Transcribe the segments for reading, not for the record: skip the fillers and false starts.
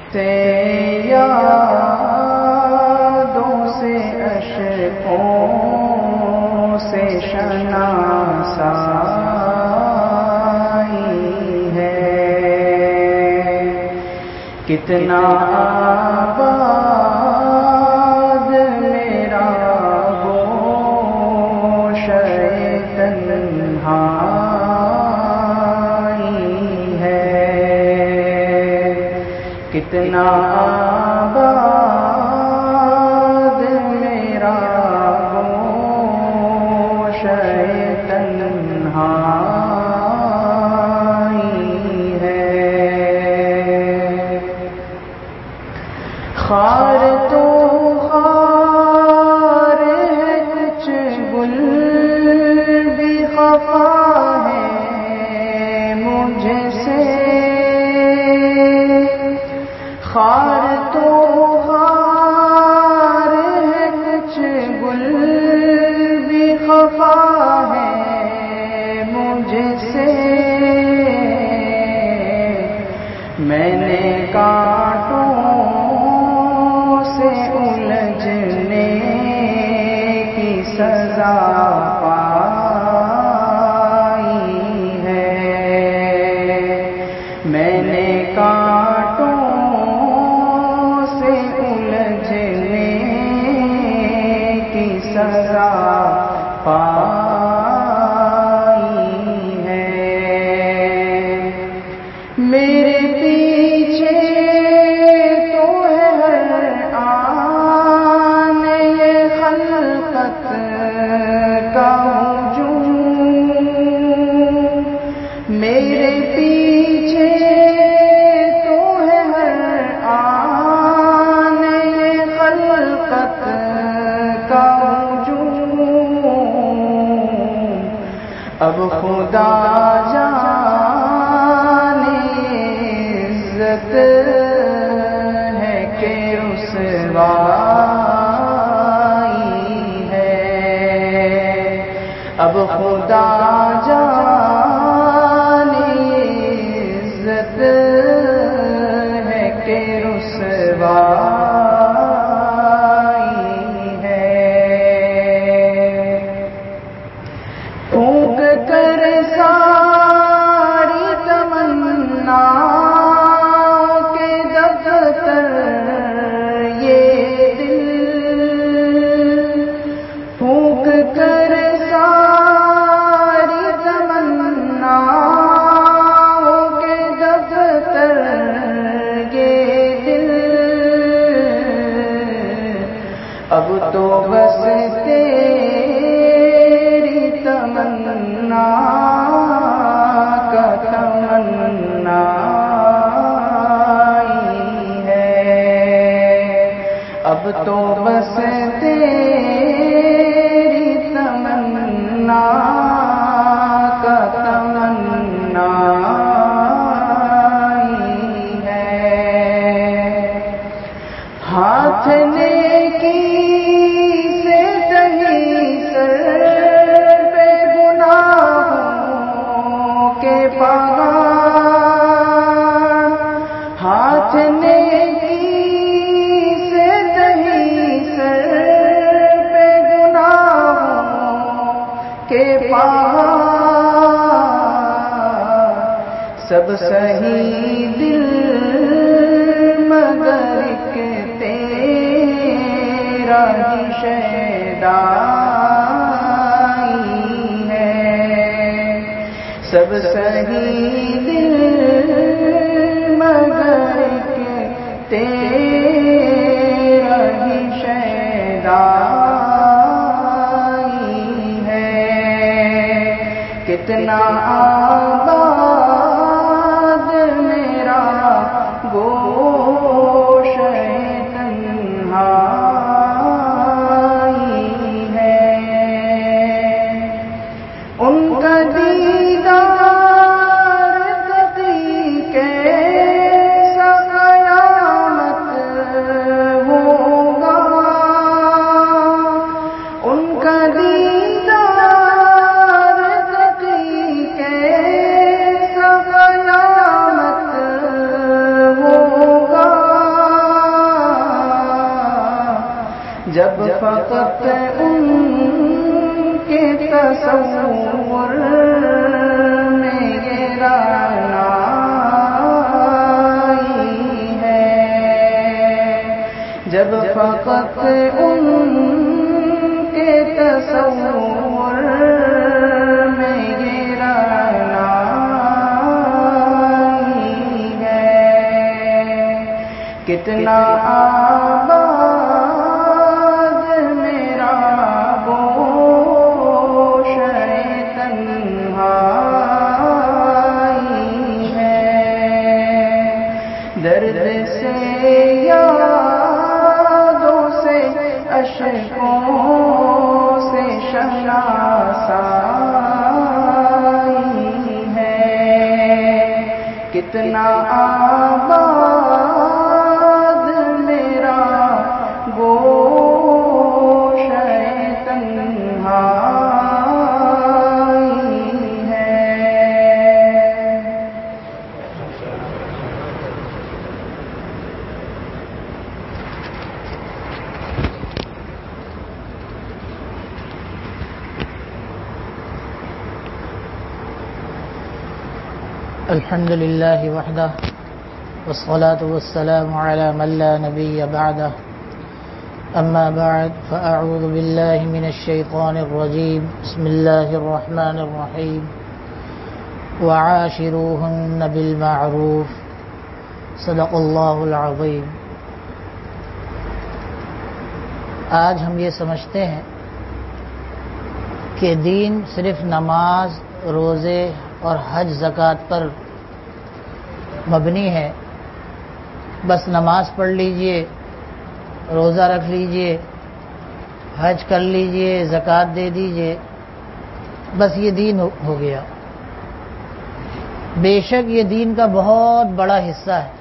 یادوں سے اشکوں سے شناسائی ہے، کتنا آباد میرا گوشہ تنہائی ہے، کتنا آباد میرا گوشہ تنہائی ہے۔ خار تو خار ہے، کچھ گل بھی خفا ہے مجھ سے، خار تو خار ہے، کچھ گل بھی خفا ہے مجھ سے، میں نے کانٹوں سے الجھنے کی سزا پائی ہے، میں نے کانٹوں سے الجھنے کی سزا پائی ہے۔ میرے پیچھے تو ہے ہر آن یہ خلقت کا ہجوم، میرے پیچھے تو ہے ہر آن یہ خلقت کا ہجوم، اب خدا جانے عزت ہے کہ رسوائی ہے، اب خدا جانے عزت ہے کہ رسوائی ہے۔ پھونک کر ساری تمنا کے دفتر یہ دل، پھونک کر ساری تمنا کے دفتر یہ دل، اب تو بس تیری تمنا کا تمنا ہے، اب تو بس تیری تمنا کا تمنا ہے۔ ہاتھ نیکی سے دہی سر پہ گناہوں کے پہاڑ، ہاتھ نیکی سے دہی سر پہ گناہوں کے پہاڑ، سب سہی دل مگر ایک تیرا ہی شیدائی ہے، سب سہی دل مگر ایک تیرا ہی شیدائی ہے، کتنا آباد میرا گوشہ تنہائی ہے۔ ان کا دیدار تقی کیسا قیامت ہوگا، ان کا دیدار تقی کیسا جب فقط ان کے تصور میں یہ رعنائی ہے، جب فقط ان کے تصور میں یہ رعنائی ہے، کتنا آباد میرا گوشہ تنہائی ہے، درد سے یادوں سے اشکوں سے شناسائی ہے، کتنا آباد میرا گوشہ تنہائی ہے۔ الحمد لله وحده والصلاة والسلام على من لا نبي بعده، أما بعد فأعوذ بالله من الشيطان الرجيم، بسم الله الرحمن الرحيم، وعاشروهن بالمعروف، صدق الله العظيم۔ آج ہم یہ سمجھتے ہیں کہ دین صرف نماز، روزے اور حج زکوٰۃ پر مبنی ہے، بس نماز پڑھ لیجئے، روزہ رکھ لیجئے، حج کر لیجئے، زکوٰۃ دے دیجئے، بس یہ دین ہو گیا۔ بے شک یہ دین کا بہت بڑا حصہ ہے۔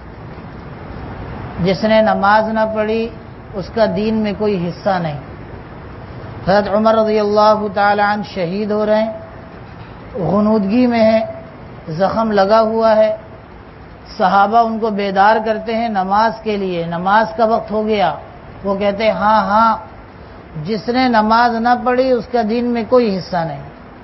جس نے نماز نہ پڑھی اس کا دین میں کوئی حصہ نہیں۔ حضرت عمر رضی اللہ تعالی عنہ شہید ہو رہے ہیں، غنودگی میں ہے، زخم لگا ہوا ہے، صحابہ ان کو بیدار کرتے ہیں نماز کے لیے، نماز کا وقت ہو گیا، وہ کہتے ہیں ہاں ہاں، جس نے نماز نہ پڑھی اس کا دین میں کوئی حصہ نہیں۔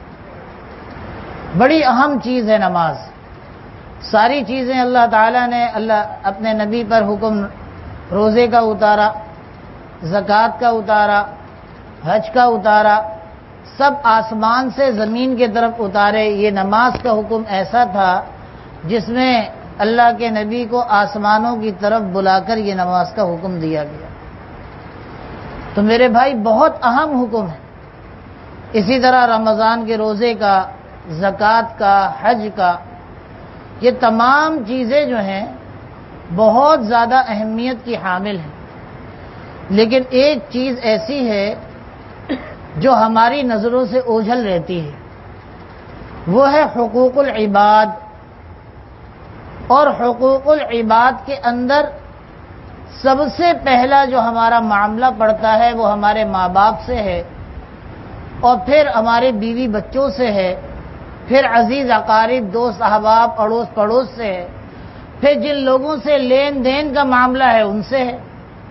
بڑی اہم چیز ہے نماز۔ ساری چیزیں اللہ تعالیٰ نے اپنے نبی پر حکم روزے کا اتارا، زکوٰۃ کا اتارا، حج کا اتارا، سب آسمان سے زمین کی طرف اتارے۔ یہ نماز کا حکم ایسا تھا جس میں اللہ کے نبی کو آسمانوں کی طرف بلا کر یہ نماز کا حکم دیا گیا۔ تو میرے بھائی بہت اہم حکم ہے۔ اسی طرح رمضان کے روزے کا، زکوٰۃ کا، حج کا، یہ تمام چیزیں جو ہیں بہت زیادہ اہمیت کی حامل ہیں۔ لیکن ایک چیز ایسی ہے جو ہماری نظروں سے اوجھل رہتی ہے، وہ ہے حقوق العباد۔ اور حقوق العباد کے اندر سب سے پہلا جو ہمارا معاملہ پڑتا ہے وہ ہمارے ماں باپ سے ہے، اور پھر ہمارے بیوی بچوں سے ہے، پھر عزیز اقارب، دوست احباب، اڑوس پڑوس سے ہے، پھر جن لوگوں سے لین دین کا معاملہ ہے ان سے ہے۔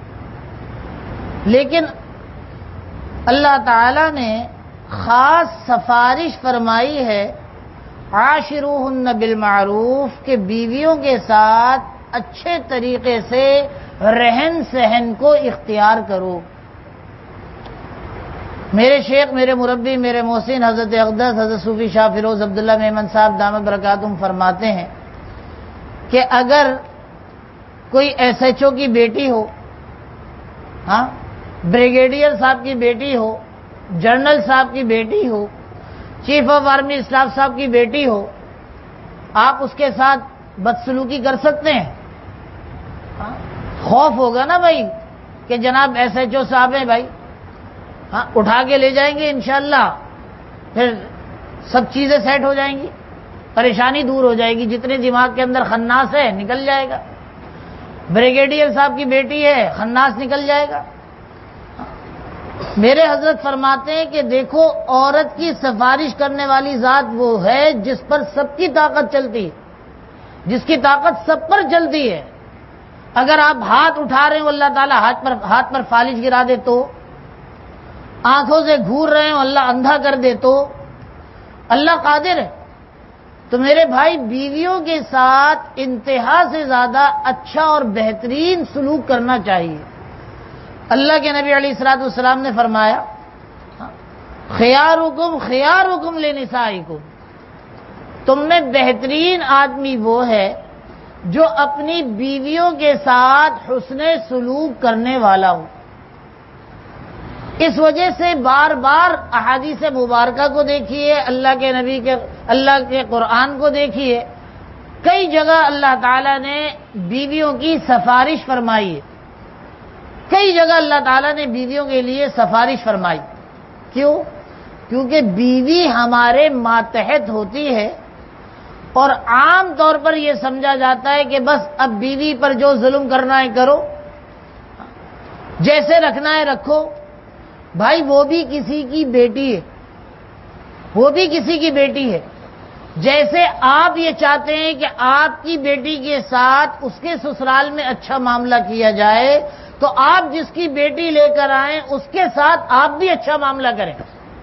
لیکن اللہ تعالی نے خاص سفارش فرمائی ہے عاشروہن بالمعروف، کہ بیویوں کے ساتھ اچھے طریقے سے رہن سہن کو اختیار کرو۔ میرے شیخ، میرے مربی، میرے محسن حضرت اقدس حضرت صوفی شاہ فیروز عبداللہ میمن صاحب دامت برکاتہم فرماتے ہیں کہ اگر کوئی ایس ایچ او کی بیٹی ہو، ہاں، بریگیڈیئر صاحب کی بیٹی ہو، جنرل صاحب کی بیٹی ہو، چیف آف آرمی اسٹاف صاحب کی بیٹی ہو، آپ اس کے ساتھ بدسلوکی کر سکتے ہیں؟ خوف ہوگا نا بھائی کہ جناب ایس ایچ او صاحب ہیں بھائی، ہاں اٹھا کے لے جائیں گے انشاءاللہ، پھر سب چیزیں سیٹ ہو جائیں گی، پریشانی دور ہو جائے گی، جتنے دماغ کے اندر خناس ہے نکل جائے گا۔ بریگیڈیئر صاحب کی بیٹی ہے، خناس نکل جائے گا۔ میرے حضرت فرماتے ہیں کہ دیکھو، عورت کی سفارش کرنے والی ذات وہ ہے جس پر سب کی طاقت چلتی ہے، جس کی طاقت سب پر چلتی ہے، اگر آپ ہاتھ اٹھا رہے ہو اللہ تعالیٰ ہاتھ پر فالج گرا دے تو، آنکھوں سے گھور رہے ہو اللہ اندھا کر دے تو، اللہ قادر ہے۔ تو میرے بھائی بیویوں کے ساتھ انتہا سے زیادہ اچھا اور بہترین سلوک کرنا چاہیے۔ اللہ کے نبی علیہ الصلوۃ والسلام نے فرمایا خیارکم خیارکم لنسائکم، تم میں بہترین آدمی وہ ہے جو اپنی بیویوں کے ساتھ حسن سلوک کرنے والا ہو۔ اس وجہ سے بار بار احادیث مبارکہ کو دیکھیے، اللہ کے قرآن کو دیکھیے، کئی جگہ اللہ تعالیٰ نے بیویوں کی سفارش فرمائی ہے، کئی جگہ اللہ تعالیٰ نے بیویوں کے لیے سفارش فرمائی۔ کیوں؟ کیونکہ بیوی ہمارے ماتحت ہوتی ہے، اور عام طور پر یہ سمجھا جاتا ہے کہ بس اب بیوی پر جو ظلم کرنا ہے کرو، جیسے رکھنا ہے رکھو۔ بھائی وہ بھی کسی کی بیٹی ہے، وہ بھی کسی کی بیٹی ہے۔ جیسے آپ یہ چاہتے ہیں کہ آپ کی بیٹی کے ساتھ اس کے سسرال میں اچھا معاملہ کیا جائے، تو آپ جس کی بیٹی لے کر آئیں اس کے ساتھ آپ بھی اچھا معاملہ کریں،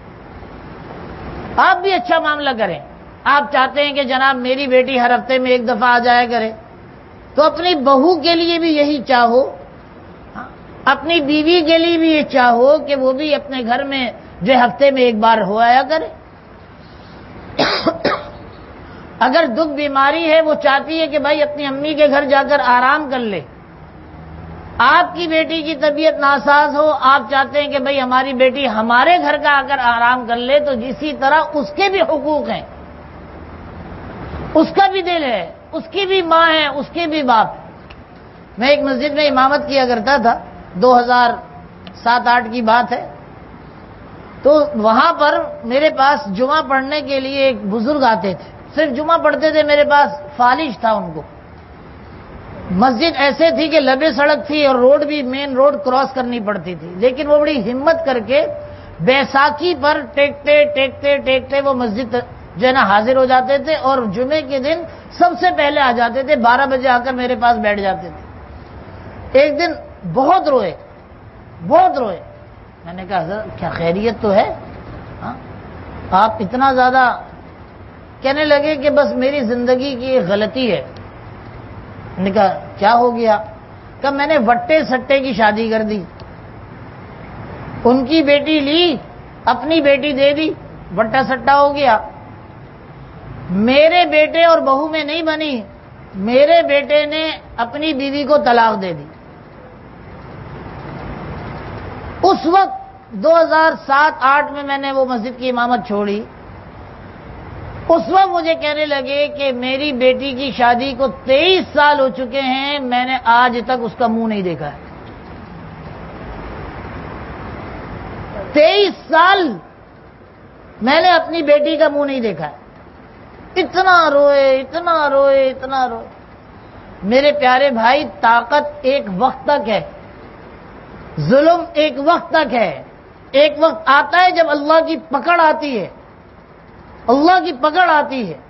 آپ بھی اچھا معاملہ کریں۔ آپ چاہتے ہیں کہ جناب میری بیٹی ہر ہفتے میں ایک دفعہ آ جایا کرے، تو اپنی بہو کے لیے بھی یہی چاہو، اپنی بیوی کے لیے بھی یہ چاہو کہ وہ بھی اپنے گھر میں جو ہفتے میں ایک بار ہو آیا کرے۔ اگر دکھ بیماری ہے وہ چاہتی ہے کہ بھائی اپنی امی کے گھر جا کر آرام کر لے۔ آپ کی بیٹی کی طبیعت ناساز ہو، آپ چاہتے ہیں کہ بھائی ہماری بیٹی ہمارے گھر کا آ کر آرام کر لے، تو اسی طرح اس کے بھی حقوق ہیں، اس کا بھی دل ہے، اس کی بھی ماں ہے، اس کے بھی باپ۔ میں ایک مسجد میں امامت کیا کرتا تھا، 2007-8 کی بات ہے، تو وہاں پر میرے پاس جمعہ پڑھنے کے لیے ایک بزرگ آتے تھے، صرف جمعہ پڑھتے تھے، میرے پاس فالج تھا ان کو۔ مسجد ایسے تھی کہ لبے سڑک تھی اور روڈ بھی مین روڈ کراس کرنی پڑتی تھی، لیکن وہ بڑی ہمت کر کے بیساکھی پر ٹیکتے ٹیکتے ٹیکتے وہ مسجد جو ہے نا حاضر ہو جاتے تھے، اور جمعے کے دن سب سے پہلے آ جاتے تھے، 12 بجے آ کر میرے پاس بیٹھ جاتے تھے۔ ایک دن بہت روئے، بہت روئے۔ میں نے کہا حضرت کیا خیریت تو ہے؟ آپ اتنا زیادہ؟ کہنے لگے کہ بس میری زندگی کی ایک غلطی ہے۔ میں نے کہا کیا ہو گیا؟ کہ میں نے وٹے سٹے کی شادی کر دی، ان کی بیٹی لی، اپنی بیٹی دے دی، وٹا سٹا ہو گیا۔ میرے بیٹے اور بہو میں نہیں بنی، میرے بیٹے نے اپنی بیوی کو طلاق دے دی۔ اس وقت 2007-8 میں نے وہ مسجد کی امامت چھوڑی۔ اس وقت مجھے کہنے لگے کہ میری بیٹی کی شادی کو 23 سال ہو چکے ہیں، میں نے آج تک اس کا منہ نہیں دیکھا ہے۔ 23 سال میں نے اپنی بیٹی کا منہ نہیں دیکھا ہے۔ اتنا روئے، اتنا روئے، اتنا روئے۔ میرے پیارے بھائی، طاقت ایک وقت تک ہے، ظلم ایک وقت تک ہے۔ ایک وقت آتا ہے جب اللہ کی پکڑ آتی ہے، اللہ کی پکڑ آتی ہے،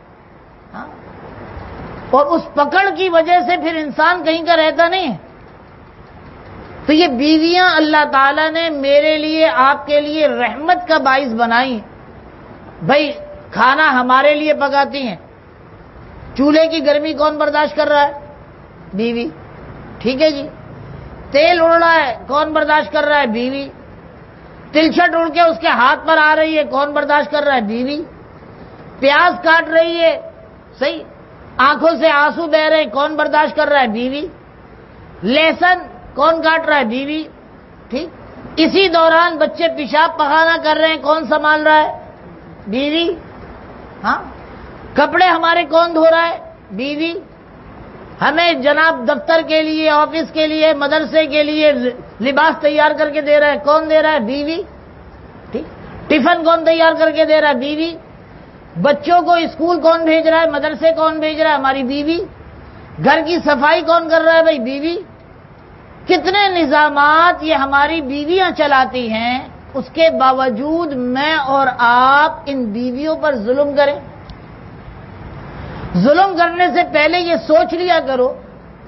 اور اس پکڑ کی وجہ سے پھر انسان کہیں کا رہتا نہیں ہے۔ تو یہ بیویاں اللہ تعالیٰ نے میرے لیے، آپ کے لیے رحمت کا باعث بنائی۔ بھائی کھانا ہمارے لیے پکاتی ہیں، چولہے کی گرمی کون برداشت کر رہا ہے؟ بیوی، ٹھیک ہے جی۔ تیل اڑ رہا ہے، کون برداشت کر رہا ہے؟ بیوی۔ تلچھٹ اڑ کے اس کے ہاتھ پر آ رہی ہے، کون برداشت کر رہا ہے؟ بیوی۔ پیاز کاٹ رہی ہے، صحیح، آنکھوں سے آنسو بہ رہے ہیں، کون برداشت کر رہا ہے؟ بیوی۔ لہسن کون کاٹ رہا ہے؟ بیوی، ٹھیک۔ اسی دوران بچے پیشاب پخانہ کر رہے ہیں، کون سنبھال رہا ہے؟ بیوی۔ ہاں، کپڑے ہمارے کون دھو رہا ہے؟ بیوی۔ ہمیں جناب دفتر کے لیے، آفس کے لیے، مدرسے کے لیے لباس تیار کر کے دے رہا ہے، کون دے رہا ہے؟ بیوی، ٹھیک۔ ٹفن کون تیار کر کے دے رہا ہے؟ بیوی۔ بچوں کو اسکول کون بھیج رہا ہے، مدرسے کون بھیج رہا ہے؟ ہماری بیوی۔ گھر کی صفائی کون کر رہا ہے؟ بھائی بیوی۔ کتنے نظامات یہ ہماری بیویاں چلاتی ہیں، اس کے باوجود میں اور آپ ان بیویوں پر ظلم کریں۔ ظلم کرنے سے پہلے یہ سوچ لیا کرو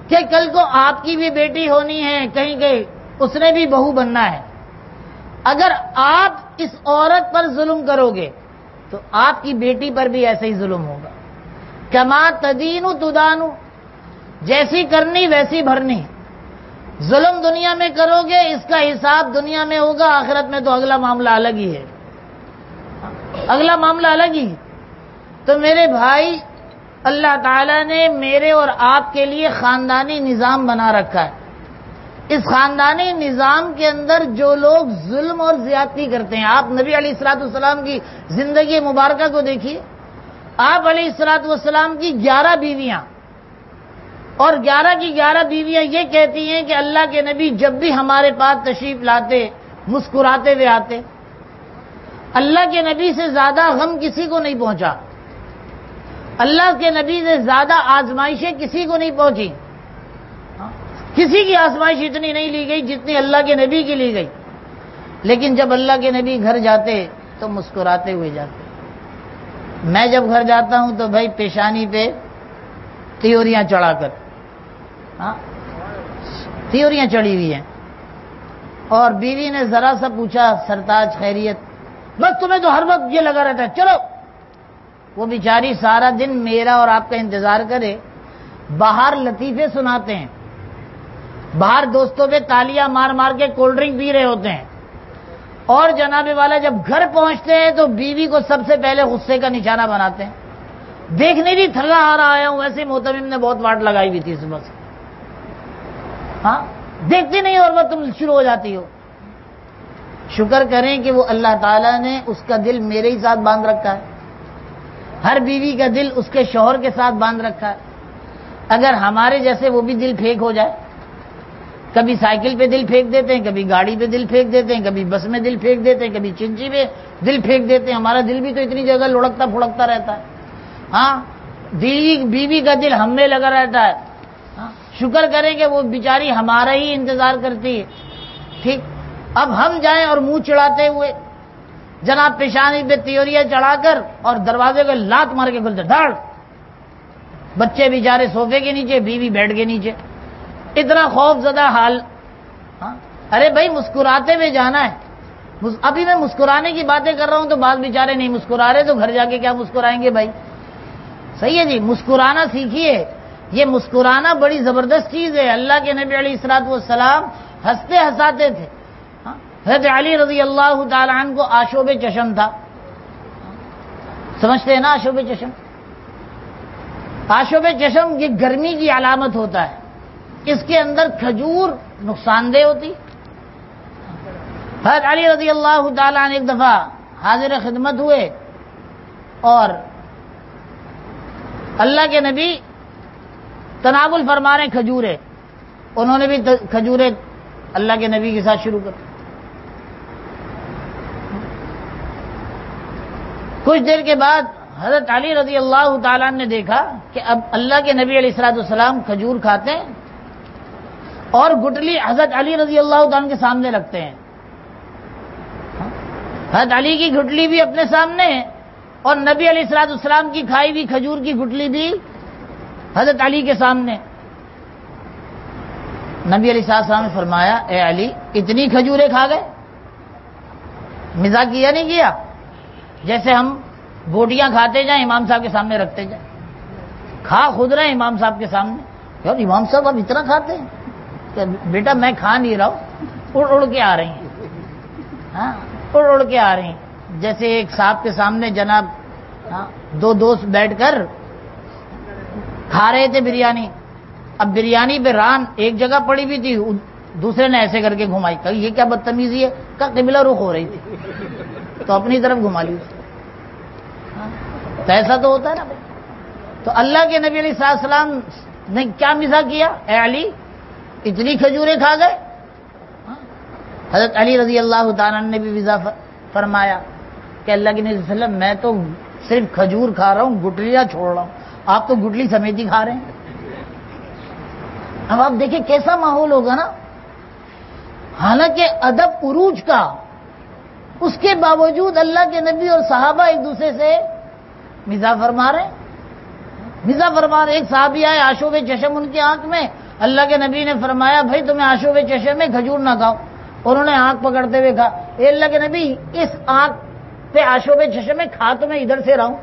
کہ کل کو آپ کی بھی بیٹی ہونی ہے، کہیں کہیں اس نے بھی بہو بننا ہے. اگر آپ اس عورت پر ظلم کرو گے تو آپ کی بیٹی پر بھی ایسے ہی ظلم ہوگا. کما تدین تدان، جیسی کرنی ویسی بھرنی. ظلم دنیا میں کرو گے، اس کا حساب دنیا میں ہوگا، آخرت میں تو اگلا معاملہ الگ ہی ہے، اگلا معاملہ الگ ہی. تو میرے بھائی، اللہ تعالیٰ نے میرے اور آپ کے لیے خاندانی نظام بنا رکھا ہے. اس خاندانی نظام کے اندر جو لوگ ظلم اور زیادتی کرتے ہیں، آپ نبی علیہ الصلوۃ والسلام کی زندگی مبارکہ کو دیکھیے. آپ علیہ الصلوۃ والسلام کی 11 بیویاں، اور 11 کی 11 بیویاں یہ کہتی ہیں کہ اللہ کے نبی جب بھی ہمارے پاس تشریف لاتے مسکراتے ہوئے آتے. اللہ کے نبی سے زیادہ غم کسی کو نہیں پہنچا، اللہ کے نبی سے زیادہ آزمائشیں کسی کو نہیں پہنچی. کسی کی آزمائش اتنی نہیں لی گئی جتنی اللہ کے نبی کی لی گئی. لیکن جب اللہ کے نبی گھر جاتے تو مسکراتے ہوئے جاتے. میں جب گھر جاتا ہوں تو بھائی پیشانی پہ تیوریاں چڑھا کر، تیوریاں چڑھی ہوئی ہیں. اور بیوی نے ذرا سا پوچھا سرتاج خیریت، بس تمہیں تو ہر وقت یہ لگا رہتا ہے چلو. وہ بیچاری سارا دن میرا اور آپ کا انتظار کرے، باہر لطیفے سناتے ہیں، باہر دوستوں پہ تالیاں مار مار کے کولڈ ڈرنک پی رہے ہوتے ہیں، اور جناب والا جب گھر پہنچتے ہیں تو بیوی کو سب سے پہلے غصے کا نشانہ بناتے ہیں. دیکھنے بھی تھکا آ رہا آیا ہوں، ویسے محتمم نے بہت واٹ لگائی ہوئی تھی صبح سے. ہاں دیکھتی نہیں اور وہ تم شروع ہو جاتی ہو. شکر کریں کہ وہ اللہ تعالیٰ نے اس کا دل میرے ہی ساتھ باندھ رکھا ہے، ہر بیوی کا دل اس کے شوہر کے ساتھ باندھ رکھا ہے. اگر ہمارے جیسے وہ بھی دل پھینک ہو جائے، کبھی سائیکل پہ دل پھینک دیتے ہیں، کبھی گاڑی پہ دل پھینک دیتے ہیں، کبھی بس میں دل پھینک دیتے ہیں، کبھی چنچی پہ دل پھینک دیتے ہیں. ہمارا دل بھی تو اتنی جگہ لڑکتا پھڑکتا رہتا ہے. ہاں بیوی کا دل ہم میں لگا رہتا ہے. شکر کریں کہ وہ بیچاری ہمارا ہی انتظار کرتی ہے. ٹھیک، اب ہم جائیں اور منہ چڑھاتے ہوئے جناب پیشانی پہ تیوریاں چڑھا کر اور دروازے کو لات مار کے کھلتے دھڑ. بچے بیچارے صوفے کے نیچے، بیوی بیڈ کے نیچے، اتنا خوف زدہ حال. ارے بھائی مسکراتے ہوئے جانا ہے. ابھی میں مسکرانے کی باتیں کر رہا ہوں تو بعض بیچارے نہیں مسکرا رہے، تو گھر جا کے کیا مسکرائیں گے بھائی؟ صحیح ہے جی، مسکرانا سیکھیے. یہ مسکرانا بڑی زبردست چیز ہے. اللہ کے نبی علیہ الصلوۃ والسلام ہنستے ہنساتے تھے. حضرت علی رضی اللہ تعالی عنہ کو آشوب چشم تھا. سمجھتے ہیں نا آشوب چشم؟ آشوب چشم یہ گرمی کی علامت ہوتا ہے. اس کے اندر کھجور نقصان دہ ہوتی. حضرت علی رضی اللہ تعالی عنہ ایک دفعہ حاضر خدمت ہوئے اور اللہ کے نبی تناول فرما رہے کھجورے. انہوں نے بھی کھجورے اللہ کے نبی کے ساتھ شروع کر. کچھ دیر کے بعد حضرت علی رضی اللہ تعالیٰ نے دیکھا کہ اب اللہ کے نبی علیہ الصلوۃ والسلام کھجور کھاتے ہیں اور گٹلی حضرت علی رضی اللہ تعالیٰ کے سامنے رکھتے ہیں. حضرت علی کی گٹلی بھی اپنے سامنے ہے اور نبی علیہ الصلوۃ والسلام کی کھائی ہوئی کھجور کی گٹلی بھی حضرت علی کے سامنے. نبی علیہ الصلوۃ والسلام نے فرمایا اے علی اتنی کھجوریں کھا گئے؟ مزاح کیا نہیں کیا؟ جیسے ہم بوٹیاں کھاتے جائیں امام صاحب کے سامنے رکھتے جائیں. کھا خود رہے امام صاحب کے سامنے. یار امام صاحب اب اتنا کھاتے ہیں کہ بیٹا میں کھا نہیں رہا ہوں، اڑ اڑ کے آ رہی ہیں. ہاں اڑ اڑ کے آ رہی ہیں. جیسے ایک صاحب کے سامنے جناب دو دوست بیٹھ کر کھا رہے تھے بریانی. اب بریانی پہ ران ایک جگہ پڑی ہوئی تھی، دوسرے نے ایسے کر کے گھمائی. کہ یہ کیا بدتمیزی ہے؟ کہ قبلہ رخ ہو رہی تھی تو اپنی طرف گھما لی. تو ایسا تو ہوتا ہے نا. تو اللہ کے نبی علیہ السلام نے کیا مزاح کیا؟ اے علی اتنی کھجوریں کھا گئے؟ حضرت علی رضی اللہ تعالیٰ نے بھی مزاح فرمایا کہ اللہ کے نبی صلی اللہ علیہ وسلم میں تو صرف کھجور کھا رہا ہوں، گٹلیاں چھوڑ رہا ہوں، آپ تو گٹلی سمیت ہی کھا رہے ہیں. اب آپ دیکھیں کیسا ماحول ہوگا نا. حالانکہ ادب عروج کا، اس کے باوجود اللہ کے نبی اور صحابہ ایک دوسرے سے مزاح فرما رہے ہیں. مزاح فرما رہے. ایک صحابی آئے آشوب چشم ان کی آنکھ میں اللہ کے نبی نے فرمایا بھائی تمہیں آشوب چشم میں کھجور نہ کھاؤ. انہوں نے آنکھ پکڑتے ہوئے کہا اے اللہ کے نبی اس آنکھ پہ آشوب چشم میں کھا تو میں ادھر سے رہا ہوں.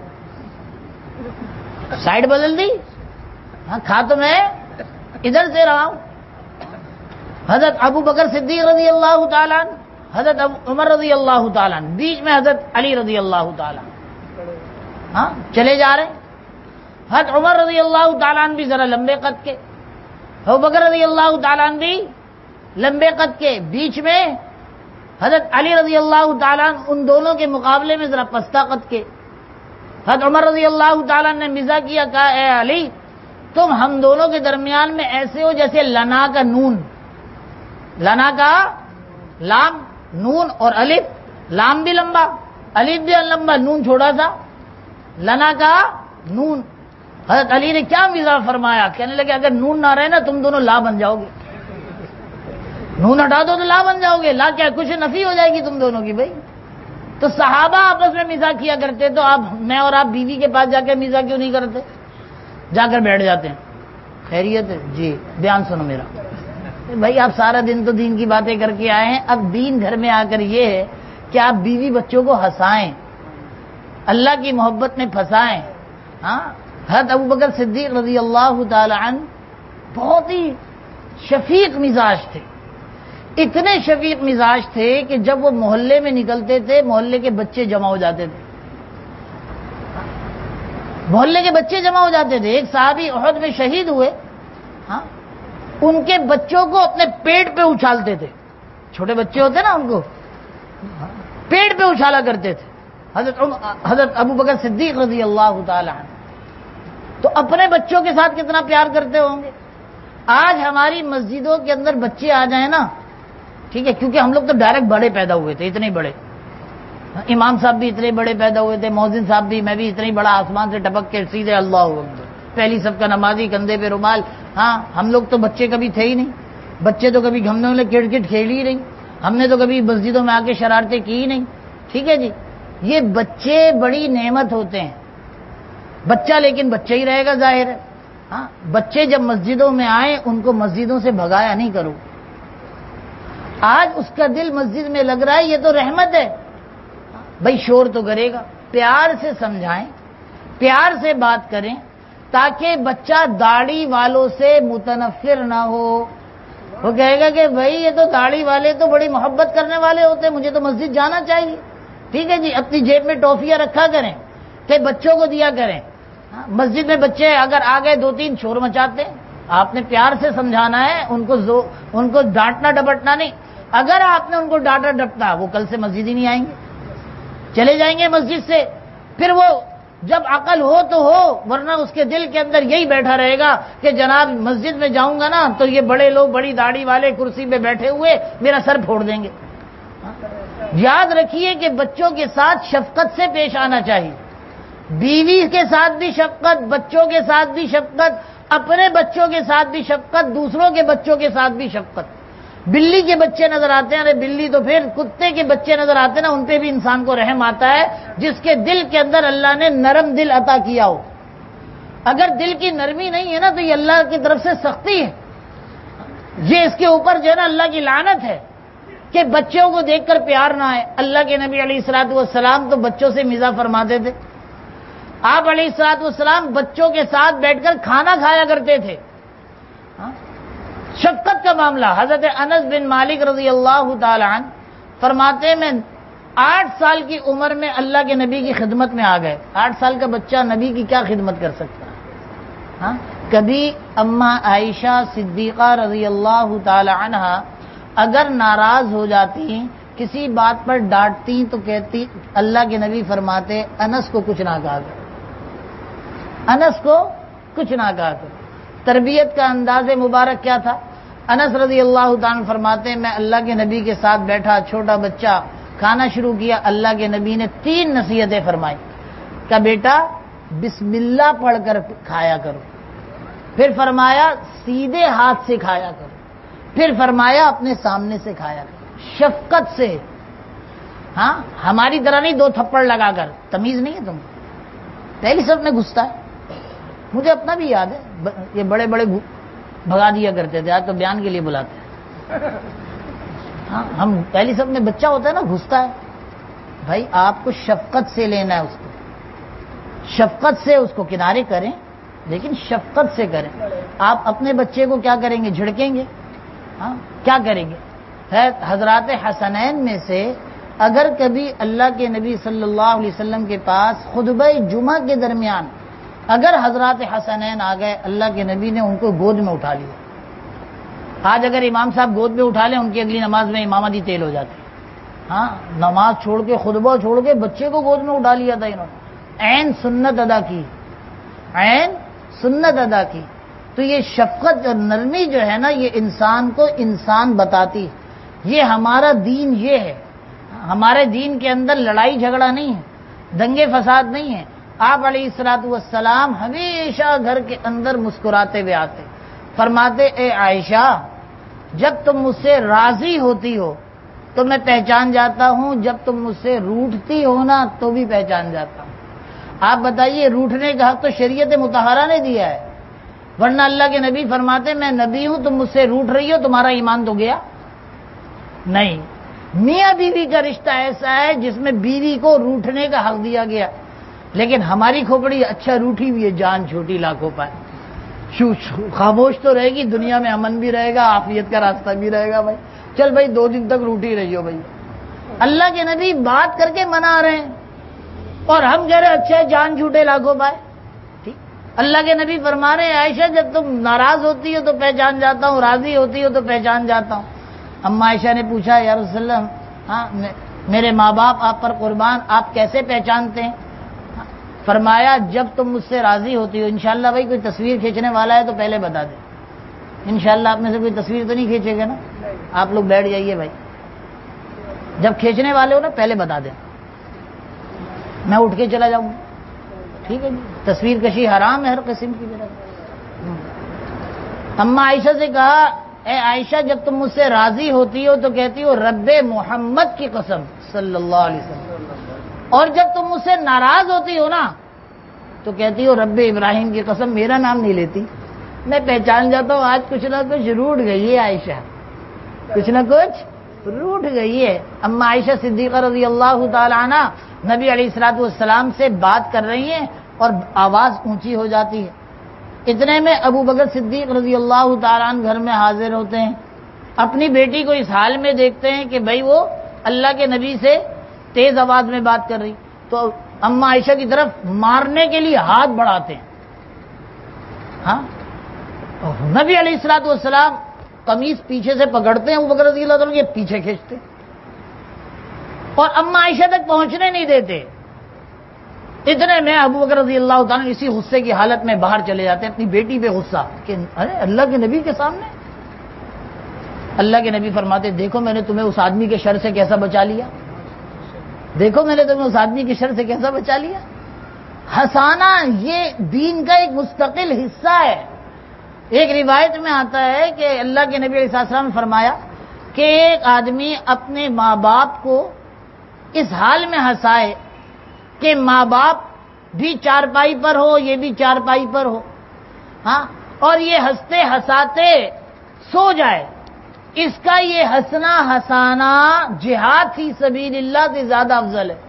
سائڈ بدل دی, ہاں کھا تو میں ادھر سے رہا ہوں. حضرت ابو بکر صدیق رضی اللہ تعالیٰ عنہ, حضرت عمر رضی اللہ تعالیٰ عنہ, بیچ میں حضرت علی رضی اللہ تعالیٰ عنہ, ہاں چلے جا رہے ہیں. حضرت عمر رضی اللہ تعالیٰ عنہ بھی ذرا لمبے قد کے, ابو بکر رضی اللہ تعالیٰ عنہ بھی لمبے قد کے, بیچ میں حضرت علی رضی اللہ تعالیٰ عنہ ان دونوں کے مقابلے میں ذرا پستہ قد کے. حضرت عمر رضی اللہ تعالیٰ عنہ نے مزاح کیا, کہا اے علی تم ہم دونوں کے درمیان میں ایسے ہو جیسے لنا کا نون, لنا کا لام, نون اور الف, لام بھی لمبا الف بھی لمبا, نون چھوٹا سا, لنا کا نون. حضرت علی نے کیا مزاح فرمایا, کہنے لگے اگر نون نہ رہے نا تم دونوں لا بن جاؤ گے, نون ہٹا دو تو لا بن جاؤ گے, لا کیا کچھ نفی ہو جائے گی تم دونوں کی. بھائی تو صحابہ آپس میں مزاح کیا کرتے, تو آپ میں اور آپ بیوی کے پاس جا کے مزاح کیوں نہیں کرتے, جا کر بیٹھ جاتے ہیں, خیریت ہے جی بیان سنو میرا. بھائی آپ سارا دن تو دین کی باتیں کر کے آئے ہیں, اب دین گھر میں آ کر یہ ہے کہ آپ بیوی بچوں کو ہنسائیں, اللہ کی محبت میں پھنسائیں. ہاں حضرت ابو بکر صدیق رضی اللہ تعالی عنہ بہت ہی شفیق مزاج تھے, اتنے شفیق مزاج تھے کہ جب وہ محلے میں نکلتے تھے محلے کے بچے جمع ہو جاتے تھے, محلے کے بچے جمع ہو جاتے تھے. ایک صحابی احد میں شہید ہوئے, ہاں ان کے بچوں کو اپنے پیٹ پہ اچھالتے تھے, چھوٹے بچے ہوتے نا ان کو پیٹ پہ اچھالا کرتے تھے حضرت ابو بکر صدیق رضی اللہ تعالی عنہ. تو اپنے بچوں کے ساتھ کتنا پیار کرتے ہوں گے. آج ہماری مسجدوں کے اندر بچے آ جائیں نا, ٹھیک ہے, کیونکہ ہم لوگ تو ڈائریکٹ بڑے پیدا ہوئے تھے, اتنے بڑے, امام صاحب بھی اتنے بڑے پیدا ہوئے تھے, مؤذن صاحب بھی, میں بھی اتنی بڑا, آسمان سے ٹپک کے سیدھے اللہ اکبر, پہلی سب کا نمازی, کندھے پہ رومال. ہاں ہم لوگ تو بچے کبھی تھے ہی نہیں, بچے تو کبھی ہم نے کرکٹ کھیلی ہی نہیں, ہم نے تو کبھی مسجدوں میں آ کے شرارتیں کی ہی نہیں. ٹھیک ہے جی, یہ بچے بڑی نعمت ہوتے ہیں. بچہ لیکن بچہ ہی رہے گا ظاہر ہے. ہاں بچے جب مسجدوں میں آئیں ان کو مسجدوں سے بھگایا نہیں کرو. آج اس کا دل مسجد میں لگ رہا ہے, یہ تو رحمت ہے. بھائی شور تو کرے گا, پیار سے سمجھائیں, پیار سے بات کریں, تاکہ بچہ داڑھی والوں سے متنفر نہ ہو. وہ کہے گا کہ بھائی یہ تو داڑھی والے تو بڑی محبت کرنے والے ہوتے ہیں, مجھے تو مسجد جانا چاہیے. ٹھیک ہے جی, اپنی جیب میں ٹافیاں رکھا کریں کہ بچوں کو دیا کریں. مسجد میں بچے اگر آ گئے 2-3 شور مچاتے, آپ نے پیار سے سمجھانا ہے, ان کو ڈانٹنا ڈپٹنا نہیں. اگر آپ نے ان کو ڈانٹا ڈپٹا وہ کل سے مسجد ہی نہیں آئیں گے, چلے جائیں گے مسجد سے. پھر وہ جب عقل ہو تو ہو, ورنہ اس کے دل کے اندر یہی بیٹھا رہے گا کہ جناب مسجد میں جاؤں گا نا تو یہ بڑے لوگ بڑی داڑھی والے کرسی پہ بیٹھے ہوئے میرا سر پھوڑ دیں گے. یاد رکھیے کہ بچوں کے ساتھ شفقت سے پیش آنا چاہیے, بیوی کے ساتھ بھی شفقت, بچوں کے ساتھ بھی شفقت, اپنے بچوں کے ساتھ بھی شفقت, دوسروں کے بچوں کے ساتھ بھی شفقت. بلی کے بچے نظر آتے ہیں, ارے بلی تو پھر کتے کے بچے نظر آتے ہیں نا, ان پہ بھی انسان کو رحم آتا ہے جس کے دل کے اندر اللہ نے نرم دل عطا کیا ہو. اگر دل کی نرمی نہیں ہے نا تو یہ اللہ کی طرف سے سختی ہے, یہ اس کے اوپر جو ہے نا اللہ کی لعنت ہے کہ بچوں کو دیکھ کر پیار نہ آئے. اللہ کے نبی علیہ الصلوۃ والسلام تو بچوں سے مزاح فرماتے تھے. آپ علیہ الصلوۃ والسلام بچوں کے ساتھ بیٹھ کر کھانا کھایا کرتے تھے. شفقت کا معاملہ. حضرت انس بن مالک رضی اللہ تعالی عنہ فرماتے ہیں میں 8 سال کی عمر میں اللہ کے نبی کی خدمت میں آ گئے. 8 سال کا بچہ نبی کی کیا خدمت کر سکتا ہے. ہاں کبھی اماں عائشہ صدیقہ رضی اللہ تعالی عنہ اگر ناراض ہو جاتی, کسی بات پر ڈانٹتی تو کہتی, اللہ کے نبی فرماتے انس کو کچھ نہ کہا کرو, انس کو کچھ نہ کہا کرو. تربیت کا انداز مبارک کیا تھا. انس رضی اللہ تعالیٰ فرماتے ہیں میں اللہ کے نبی کے ساتھ بیٹھا, چھوٹا بچہ, کھانا شروع کیا. اللہ کے نبی نے 3 نصیحتیں فرمائی کہ بیٹا بسم اللہ پڑھ کر کھایا کرو, پھر فرمایا سیدھے ہاتھ سے کھایا کرو, پھر فرمایا اپنے سامنے سے کھایا کرو, شفقت سے. ہاں ہماری طرح نہیں 2 تھپڑ لگا کر. تمیز نہیں ہے تم, پہلی صف میں گھستا ہے. مجھے اپنا بھی یاد ہے, یہ بڑے بڑے بھگا دیا کرتے تھے، آج تو بیان کے لیے بلاتے ہیں۔ ہاں، ہم پہلی سب میں بچہ ہوتا ہے نا، گھستا ہے، بھائی آپ کو شفقت سے لینا ہے، اس کو شفقت سے اس کو کنارے کریں، لیکن شفقت سے کریں۔ آپ اپنے بچے کو کیا کریں گے؟ جھڑکیں گے؟ ہاں، کیا کریں گے؟ حضرات حسنین میں سے اگر کبھی اللہ کے نبی صلی اللہ علیہ وسلم کے پاس خطبہ جمعہ کے درمیان اگر حضرات حسنین آ گئے، اللہ کے نبی نے ان کو گود میں اٹھا لیا۔ آج اگر امام صاحب گود میں اٹھا لیں، ان کی اگلی نماز میں امامتی تیل ہو جاتی۔ ہاں، نماز چھوڑ کے، خطبہ چھوڑ کے بچے کو گود میں اٹھا لیا تھا انہوں نے، عین سنت ادا کی، عین سنت ادا کی۔ تو یہ شفقت اور نرمی جو ہے نا، یہ انسان کو انسان بتاتی۔ یہ ہمارا دین یہ ہے، ہمارے دین کے اندر لڑائی جھگڑا نہیں ہے، دنگے فساد نہیں ہے۔ آپ علیہ الصلوۃ والسلام ہمیشہ گھر کے اندر مسکراتے ہوئے آتے، فرماتے اے عائشہ جب تم مجھ سے راضی ہوتی ہو تو میں پہچان جاتا ہوں، جب تم مجھ سے روٹھتی ہو نا تو بھی پہچان جاتا ہوں۔ آپ بتائیے، روٹھنے کا حق تو شریعت مطہرہ نے دیا ہے، ورنہ اللہ کے نبی فرماتے میں نبی ہوں، تم مجھ سے روٹھ رہی ہو، تمہارا ایمان تو گیا نہیں۔ میاں بیوی کا رشتہ ایسا ہے جس میں بیوی کو روٹھنے کا حق دیا گیا، لیکن ہماری کھوپڑی اچھا روٹھی ہوئی ہے، جان چھوٹی لاکھوں پائے، خاموش تو رہے گی، دنیا میں امن بھی رہے گا، عافیت کا راستہ بھی رہے گا۔ بھائی چل بھائی 2 دن تک روٹھی رہی ہو بھائی۔ اللہ کے نبی بات کر کے منا رہے ہیں اور ہم کہہ رہے اچھا جان جھوٹے لاکھوں پائے۔ ٹھیک، اللہ کے نبی فرما رہے ہیں عائشہ جب تم ناراض ہوتی ہو تو پہچان جاتا ہوں، راضی ہوتی ہو تو پہچان جاتا ہوں۔ اما عائشہ نے پوچھا یا رسول اللہ، ہاں میرے ماں باپ آپ پر قربان، آپ کیسے پہچانتے ہیں؟ فرمایا جب تم مجھ سے راضی ہوتی ہو۔ انشاءاللہ بھائی کوئی تصویر کھینچنے والا ہے تو پہلے بتا دیں، انشاءاللہ آپ میں سے کوئی تصویر تو نہیں کھینچے گا نا؟ آپ لوگ بیٹھ جائیے بھائی، جب کھینچنے والے ہو نا پہلے بتا دیں، میں اٹھ کے چلا جاؤں گا، ٹھیک ہے جی؟ تصویر کشی حرام ہے ہر قسم کی۔ اما عائشہ سے کہا اے عائشہ جب تم مجھ سے راضی ہوتی ہو تو کہتی ہو رب محمد کی قسم صلی اللہ علیہ وسلم، اور جب تم مجھ سے ناراض ہوتی ہو نا تو کہتی ہو رب ابراہیم کی قسم، میرا نام نہیں لیتی۔ میں پہچان جاتا ہوں آج کچھ نہ کچھ روٹ گئی ہے عائشہ، کچھ نہ کچھ روٹ گئی ہے۔ اما عائشہ صدیقہ رضی اللہ تعالی عنہ نبی علیہ الصلوۃ والسلام سے بات کر رہی ہیں اور آواز اونچی ہو جاتی ہے۔ اتنے میں ابو بکر صدیق رضی اللہ تعالیٰ عنہ گھر میں حاضر ہوتے ہیں، اپنی بیٹی کو اس حال میں دیکھتے ہیں کہ بھائی وہ اللہ کے نبی سے تیز آواز میں بات کر رہی، تو اما عائشہ کی طرف مارنے کے لیے ہاتھ بڑھاتے ہیں۔ ہاں، نبی علیہ الصلوۃ والسلام قمیص پیچھے سے پکڑتے ہیں، ابو بکر رضی اللہ عنہ کے پیچھے کھینچتے اور اما عائشہ تک پہنچنے نہیں دیتے۔ اتنے میں ابو بکر رضی اللہ تعالیٰ اسی غصے کی حالت میں باہر چلے جاتے ہیں، اپنی بیٹی پہ غصہ کہ ارے اللہ کے نبی کے سامنے۔ اللہ کے نبی فرماتے دیکھو میں نے تمہیں اس آدمی کے شر سے کیسا بچا لیا، دیکھو میں نے تمہیں اس آدمی کے شر سے کیسا بچا لیا۔ ہنسانا یہ دین کا ایک مستقل حصہ ہے۔ ایک روایت میں آتا ہے کہ اللہ کے نبی علیہ السلام نے فرمایا کہ ایک آدمی اپنے ماں باپ کو اس حال میں ہنسائے کہ ماں باپ بھی چارپائی پر ہو، یہ بھی چارپائی پر ہو، ہاں، اور یہ ہنستے ہنساتے سو جائے، اس کا یہ ہنسنا ہنسانا جہاد فی سبیل اللہ سے زیادہ افضل ہے۔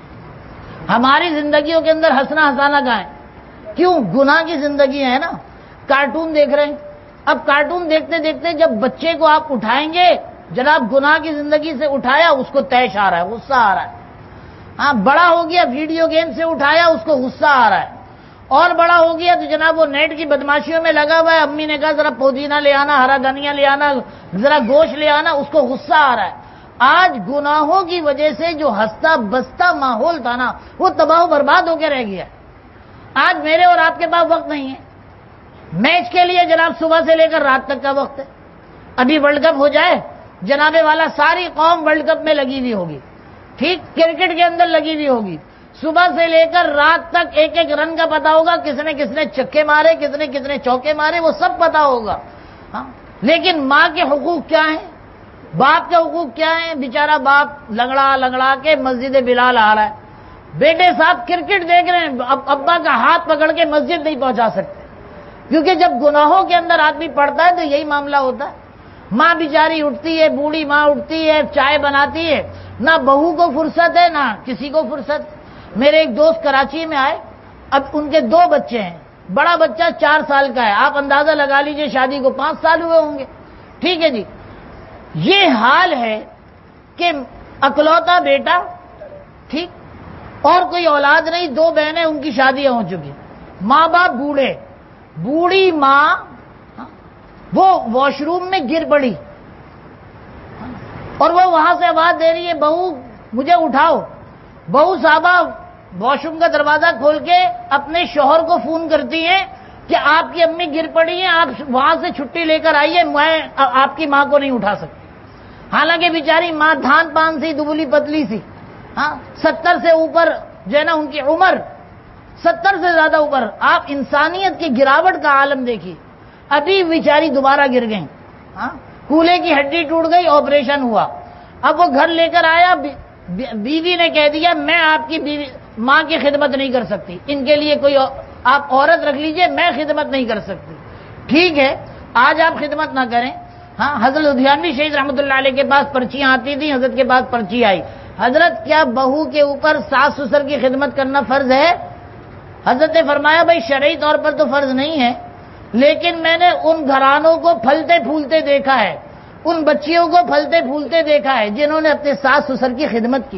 ہماری زندگیوں کے اندر ہنسنا ہنسانا کہاں ہے؟ کیوں؟ گناہ کی زندگی ہے نا، کارٹون دیکھ رہے ہیں۔ اب کارٹون دیکھتے دیکھتے جب بچے کو آپ اٹھائیں گے، جناب گناہ کی زندگی سے اٹھایا، اس کو طیش آ رہا ہے، غصہ آ رہا ہے۔ ہاں، بڑا ہو گیا ویڈیو گیم سے اٹھایا، اس کو غصہ آ رہا ہے، اور بڑا ہو گیا تو جناب وہ نیٹ کی بدماشیوں میں لگا ہوا ہے، امی نے کہا ذرا پودینہ لے آنا، ہرا دھنیا لے آنا، ذرا گوشت لے آنا، اس کو غصہ آ رہا ہے۔ آج گناہوں کی وجہ سے جو ہنستا بستا ماحول تھا نا، وہ تباہ و برباد ہو کے رہ گیا۔ آج میرے اور آپ کے پاس وقت نہیں ہے، میچ کے لیے جناب صبح سے لے کر رات تک کا وقت ہے۔ ابھی ورلڈ کپ ہو جائے جناب والا، ساری قوم ورلڈ کپ میں لگی ہوئی ہوگی، ٹھیک، کرکٹ کے اندر لگی ہوئی ہوگی، صبح سے لے کر رات تک ایک ایک رن کا پتا ہوگا، کس نے چھکے مارے، کس نے چوکے مارے، وہ سب پتا ہوگا۔ ہاں، لیکن ماں کے حقوق کیا ہیں، باپ کے حقوق کیا ہیں؟ بیچارہ باپ لنگڑا کے مسجد بلال آ رہا ہے، بیٹے صاحب کرکٹ دیکھ رہے ہیں، ابا کا ہاتھ پکڑ کے مسجد نہیں پہنچا سکتے، کیونکہ جب گناہوں کے اندر آدمی پڑتا ہے تو یہی معاملہ ہوتا ہے. ماں بیچاری اٹھتی ہے، بوڑھی ماں اٹھتی ہے، چائے بناتی ہے، نہ بہو کو فرصت ہے نہ کسی کو فرصت. میرے ایک دوست کراچی میں آئے، اب ان کے 2 بچے ہیں. بڑا بچہ 4 سال کا ہے، آپ اندازہ لگا لیجئے شادی کو 5 سال ہوئے ہوں گے. ٹھیک ہے جی. یہ حال ہے کہ اکلوتا بیٹا، ٹھیک، اور کوئی اولاد نہیں، 2 بہنیں، ان کی شادیاں ہو چکی، ماں باپ بوڑھے. بوڑھی ماں وہ واش روم میں گر پڑی اور وہ وہاں سے آواز دے رہی ہے، بہو مجھے اٹھاؤ. بہو صاحبہ واش روم کا دروازہ کھول کے اپنے شوہر کو فون کرتی ہیں کہ آپ کی امی گر پڑی ہیں، آپ وہاں سے چھٹی لے کر آئیے، میں آپ کی ماں کو نہیں اٹھا سکتی. حالانکہ بیچاری ماں دھان پان سی، دبلی پتلی سی، 70 سے اوپر جو ہے نا ان کی عمر، 70 سے زیادہ اوپر. آپ انسانیت کی گراوٹ کا عالم دیکھیے. ابھی بیچاری دوبارہ گر گئیں، کولے کی ہڈی ٹوٹ گئی، آپریشن ہوا. اب وہ گھر لے کر آیا، بیوی نے کہہ دیا میں آپ کی ماں کی خدمت نہیں کر سکتی، ان کے لیے کوئی آپ عورت رکھ لیجئے، میں خدمت نہیں کر سکتی. ٹھیک ہے، آج آپ خدمت نہ کریں. حضرت لدھیانوی شہید رحمۃ اللہ علیہ کے پاس پرچیاں آتی تھیں، حضرت کے پاس پرچی آئی، حضرت کیا بہو کے اوپر ساس سسر کی خدمت کرنا فرض ہے؟ حضرت نے فرمایا بھائی شرعی طور پر تو فرض نہیں ہے، لیکن میں نے ان گھرانوں کو پھلتے پھولتے دیکھا ہے، ان بچیوں کو پھلتے پھولتے دیکھا ہے جنہوں نے اپنے ساس سسر کی خدمت کی.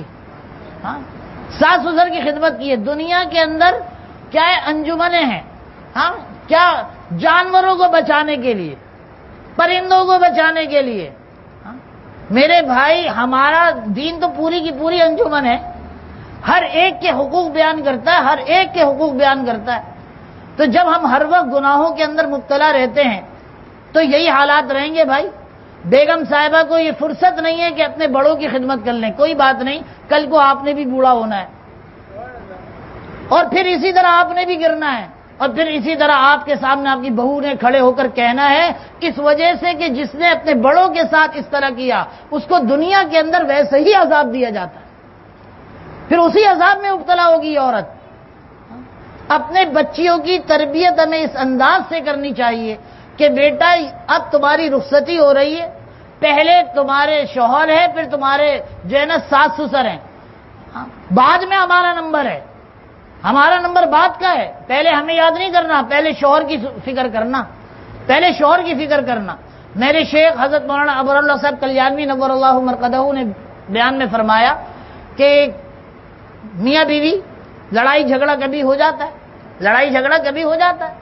ساس سسر کی خدمت کی ہے. دنیا کے اندر کیا انجمنیں ہیں، کیا جانوروں کو بچانے کے لیے، پرندوں کو بچانے کے لیے. میرے بھائی ہمارا دین تو پوری کی پوری انجمن ہے، ہر ایک کے حقوق بیان کرتا ہے، ہر ایک کے حقوق بیان کرتا ہے. تو جب ہم ہر وقت گناہوں کے اندر مبتلا رہتے ہیں تو یہی حالات رہیں گے بھائی. بیگم صاحبہ کو یہ فرصت نہیں ہے کہ اپنے بڑوں کی خدمت کر لیں. کوئی بات نہیں، کل کو آپ نے بھی بوڑھا ہونا ہے اور پھر اسی طرح آپ نے بھی گرنا ہے، اور پھر اسی طرح آپ کے سامنے آپ کی بہو نے کھڑے ہو کر کہنا ہے اس وجہ سے کہ جس نے اپنے بڑوں کے ساتھ اس طرح کیا اس کو دنیا کے اندر ویسے ہی عذاب دیا جاتا ہے، پھر اسی عذاب میں مبتلا ہوگی یہ عورت. اپنے بچیوں کی تربیت ہمیں اس انداز سے کرنی چاہیے کہ بیٹا اب تمہاری رخصتی ہو رہی ہے، پہلے تمہارے شوہر ہے، پھر تمہارے جو ہے نا ساس سسر ہیں، بعد میں ہمارا نمبر ہے، ہمارا نمبر بعد کا ہے. پہلے ہمیں یاد نہیں کرنا، پہلے شوہر کی فکر کرنا، پہلے شوہر کی فکر کرنا. میرے شیخ حضرت مولانا ابر اللہ صاحب کلیانوی نور اللہ مرقدہ نے بیان میں فرمایا کہ میاں بیوی لڑائی جھگڑا کبھی ہو جاتا ہے، لڑائی جھگڑا کبھی ہو جاتا ہے.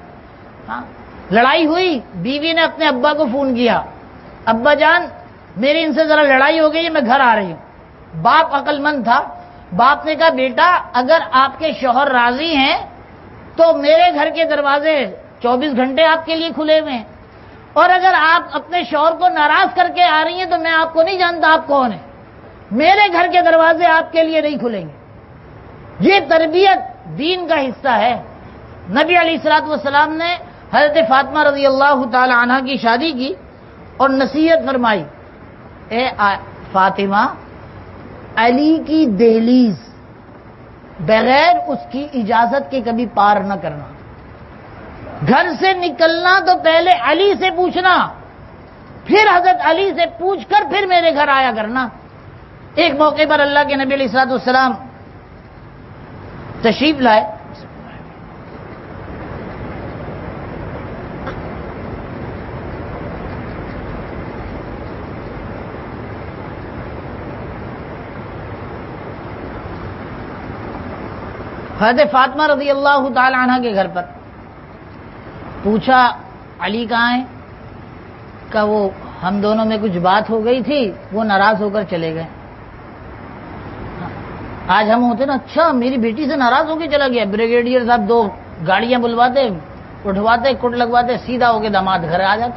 لڑائی ہوئی، بیوی نے اپنے ابا کو فون کیا، ابا جان میری ان سے ذرا لڑائی ہو گئی ہے، میں گھر آ رہی ہوں. باپ عقل مند تھا، باپ نے کہا بیٹا اگر آپ کے شوہر راضی ہیں تو میرے گھر کے دروازے 24 گھنٹے آپ کے لیے کھلے ہوئے ہیں، اور اگر آپ اپنے شوہر کو ناراض کر کے آ رہی ہیں تو میں آپ کو نہیں جانتا آپ کون ہیں، میرے گھر کے دروازے آپ کے لیے نہیں کھلیں گے. یہ تربیت دین کا حصہ ہے. نبی علیہ الصلوۃ والسلام نے حضرت فاطمہ رضی اللہ تعالی عنہ کی شادی کی اور نصیحت فرمائی، اے فاطمہ علی کی دہلیز بغیر اس کی اجازت کے کبھی پار نہ کرنا، گھر سے نکلنا تو پہلے علی سے پوچھنا، پھر حضرت علی سے پوچھ کر پھر میرے گھر آیا کرنا. ایک موقع پر اللہ کے نبی علیہ الصلوۃ والسلام تشریف لائے، حضرت فاطمہ رضی اللہ تعالی عنہ کے گھر پر. پوچھا علی کہاں ہیں؟ کہ وہ ہم دونوں میں کچھ بات ہو گئی تھی، وہ ناراض ہو کر چلے گئے. آج ہم ہوتے نا، اچھا میری بیٹی سے ناراض ہو کے چلا گیا، بریگیڈیئر صاحب 2 گاڑیاں بلواتے، اٹھواتے، کٹ لگواتے، سیدھا ہو کے داماد گھر آ جاتا،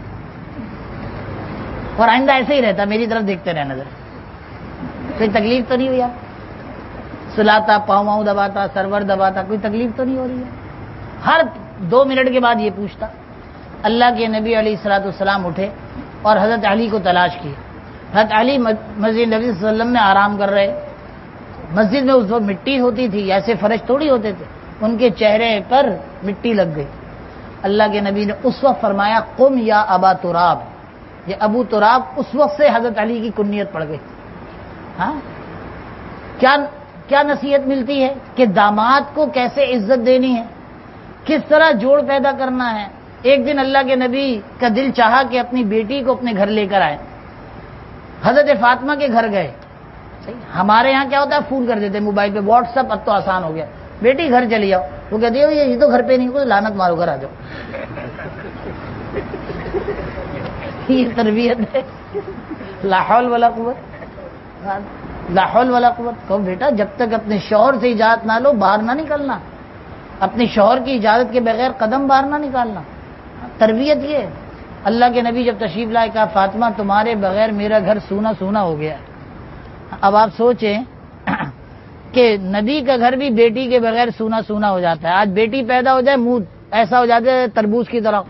اور آئندہ ایسے ہی رہتا، میری طرف دیکھتے رہے نظر. کوئی تکلیف تو نہیں ہوئی؟ آپ سلاتا، پاؤں دباتا، سرور دباتا، کوئی تکلیف تو نہیں ہو رہی ہے؟ ہر 2 منٹ کے بعد یہ پوچھتا. اللہ کے نبی علیہ الصلوۃ والسلام اٹھے اور حضرت علی کو تلاش کی. حضرت علی مسجد نبی صلی اللہ علیہ وسلم میں آرام کر رہے. مسجد میں اس وقت مٹی ہوتی تھی، ایسے فرش تھوڑی ہوتے تھے، ان کے چہرے پر مٹی لگ گئی. اللہ کے نبی نے اس وقت فرمایا قم یا ابا تراب. یہ ابو تراب اس وقت سے حضرت علی کی کنیت پڑ گئی. ہاں کیا نصیحت ملتی ہے کہ داماد کو کیسے عزت دینی ہے, کس طرح جوڑ پیدا کرنا ہے. ایک دن اللہ کے نبی کا دل چاہا کہ اپنی بیٹی کو اپنے گھر لے کر آئے. حضرت فاطمہ کے گھر گئے. ہمارے یہاں کیا ہوتا ہے, فون کر دیتے موبائل پہ, واٹس ایپ اب تو آسان ہو گیا, بیٹی گھر چلی آؤ. وہ کہتی ہے یہ تو گھر پہ نہیں, کوئی لعنت مارو گھر آ جاؤ. یہ تربیت ہے. لا حول ولا قوت, لا حول ولا قوت. کہو بیٹا جب تک اپنے شوہر سے اجازت نہ لو باہر نہ نکلنا, اپنے شوہر کی اجازت کے بغیر قدم باہر نہ نکالنا. تربیت یہ ہے. اللہ کے نبی جب تشریف لائے کہا فاطمہ تمہارے بغیر میرا گھر سونا سونا ہو گیا ہے. اب آپ سوچیں کہ نبی کا گھر بھی بیٹی کے بغیر سونا سونا ہو جاتا ہے. آج بیٹی پیدا ہو جائے منہ ایسا ہو جاتا ہے تربوز کی طرح.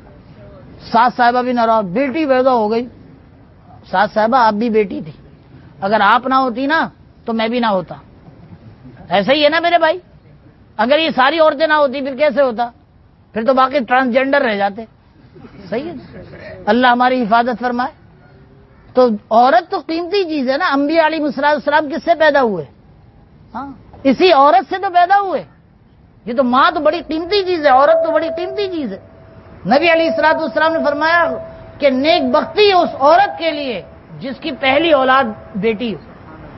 ساس صاحبہ بھی ناراض, بیٹی پیدا ہو گئی. ساس صاحبہ آپ بھی بیٹی تھی, اگر آپ نہ ہوتی نا تو میں بھی نہ ہوتا. ایسا ہی ہے نا میرے بھائی. اگر یہ ساری عورتیں نہ ہوتی پھر کیسے ہوتا, پھر تو باقی ٹرانسجینڈر رہ جاتے. صحیح ہے, اللہ ہماری حفاظت فرمائے. تو عورت تو قیمتی چیز ہے نا. انبیاء علیہ السلام کس سے پیدا ہوئے؟ ہاں اسی عورت سے تو پیدا ہوئے. یہ تو ماں تو بڑی قیمتی چیز ہے, عورت تو بڑی قیمتی چیز ہے. نبی علیہ السلام نے فرمایا کہ نیک بختی ہے اس عورت کے لیے جس کی پہلی اولاد بیٹی ہو.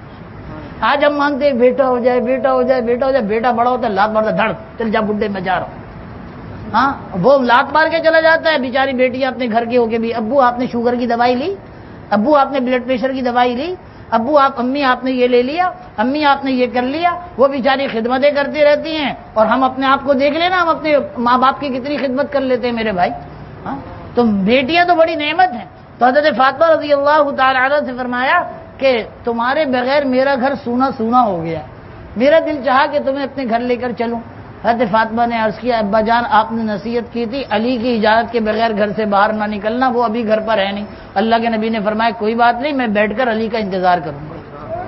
آج ہم مانتے ہیں بیٹا ہو جائے, بیٹا ہو جائے, بیٹا ہو جائے. بیٹا بڑا ہوتا ہے لات مارتا, دھڑ چل جا بڈھے میں جا رہا ہوں. ہاں وہ لات مار کے چلا جاتا ہے. بیچاری بیٹی اپنے گھر کے ہو کے بھی, ابو آپ نے شوگر کی دوائی لی, ابو آپ نے بلڈ پریشر کی دوائی لی, ابو امی آپ نے یہ لے لیا, امی آپ نے یہ کر لیا. وہ بیچاری خدمتیں کرتی رہتی ہیں اور ہم اپنے آپ کو دیکھ لینا, ہم اپنے ماں باپ کی کتنی خدمت کر لیتے ہیں میرے بھائی. ہاں تو بیٹیاں تو بڑی نعمت ہیں. تو حضرت فاطمہ رضی اللہ تعالی عنہ سے فرمایا کہ تمہارے بغیر میرا گھر سونا سونا ہو گیا, میرا دل چاہا کہ تمہیں اپنے گھر لے کر چلوں. حضرت فاطمہ نے عرض کیا ابا جان آپ نے نصیحت کی تھی علی کی اجازت کے بغیر گھر سے باہر نہ نکلنا, وہ ابھی گھر پر ہے نہیں. اللہ کے نبی نے فرمایا کوئی بات نہیں, میں بیٹھ کر علی کا انتظار کروں گا.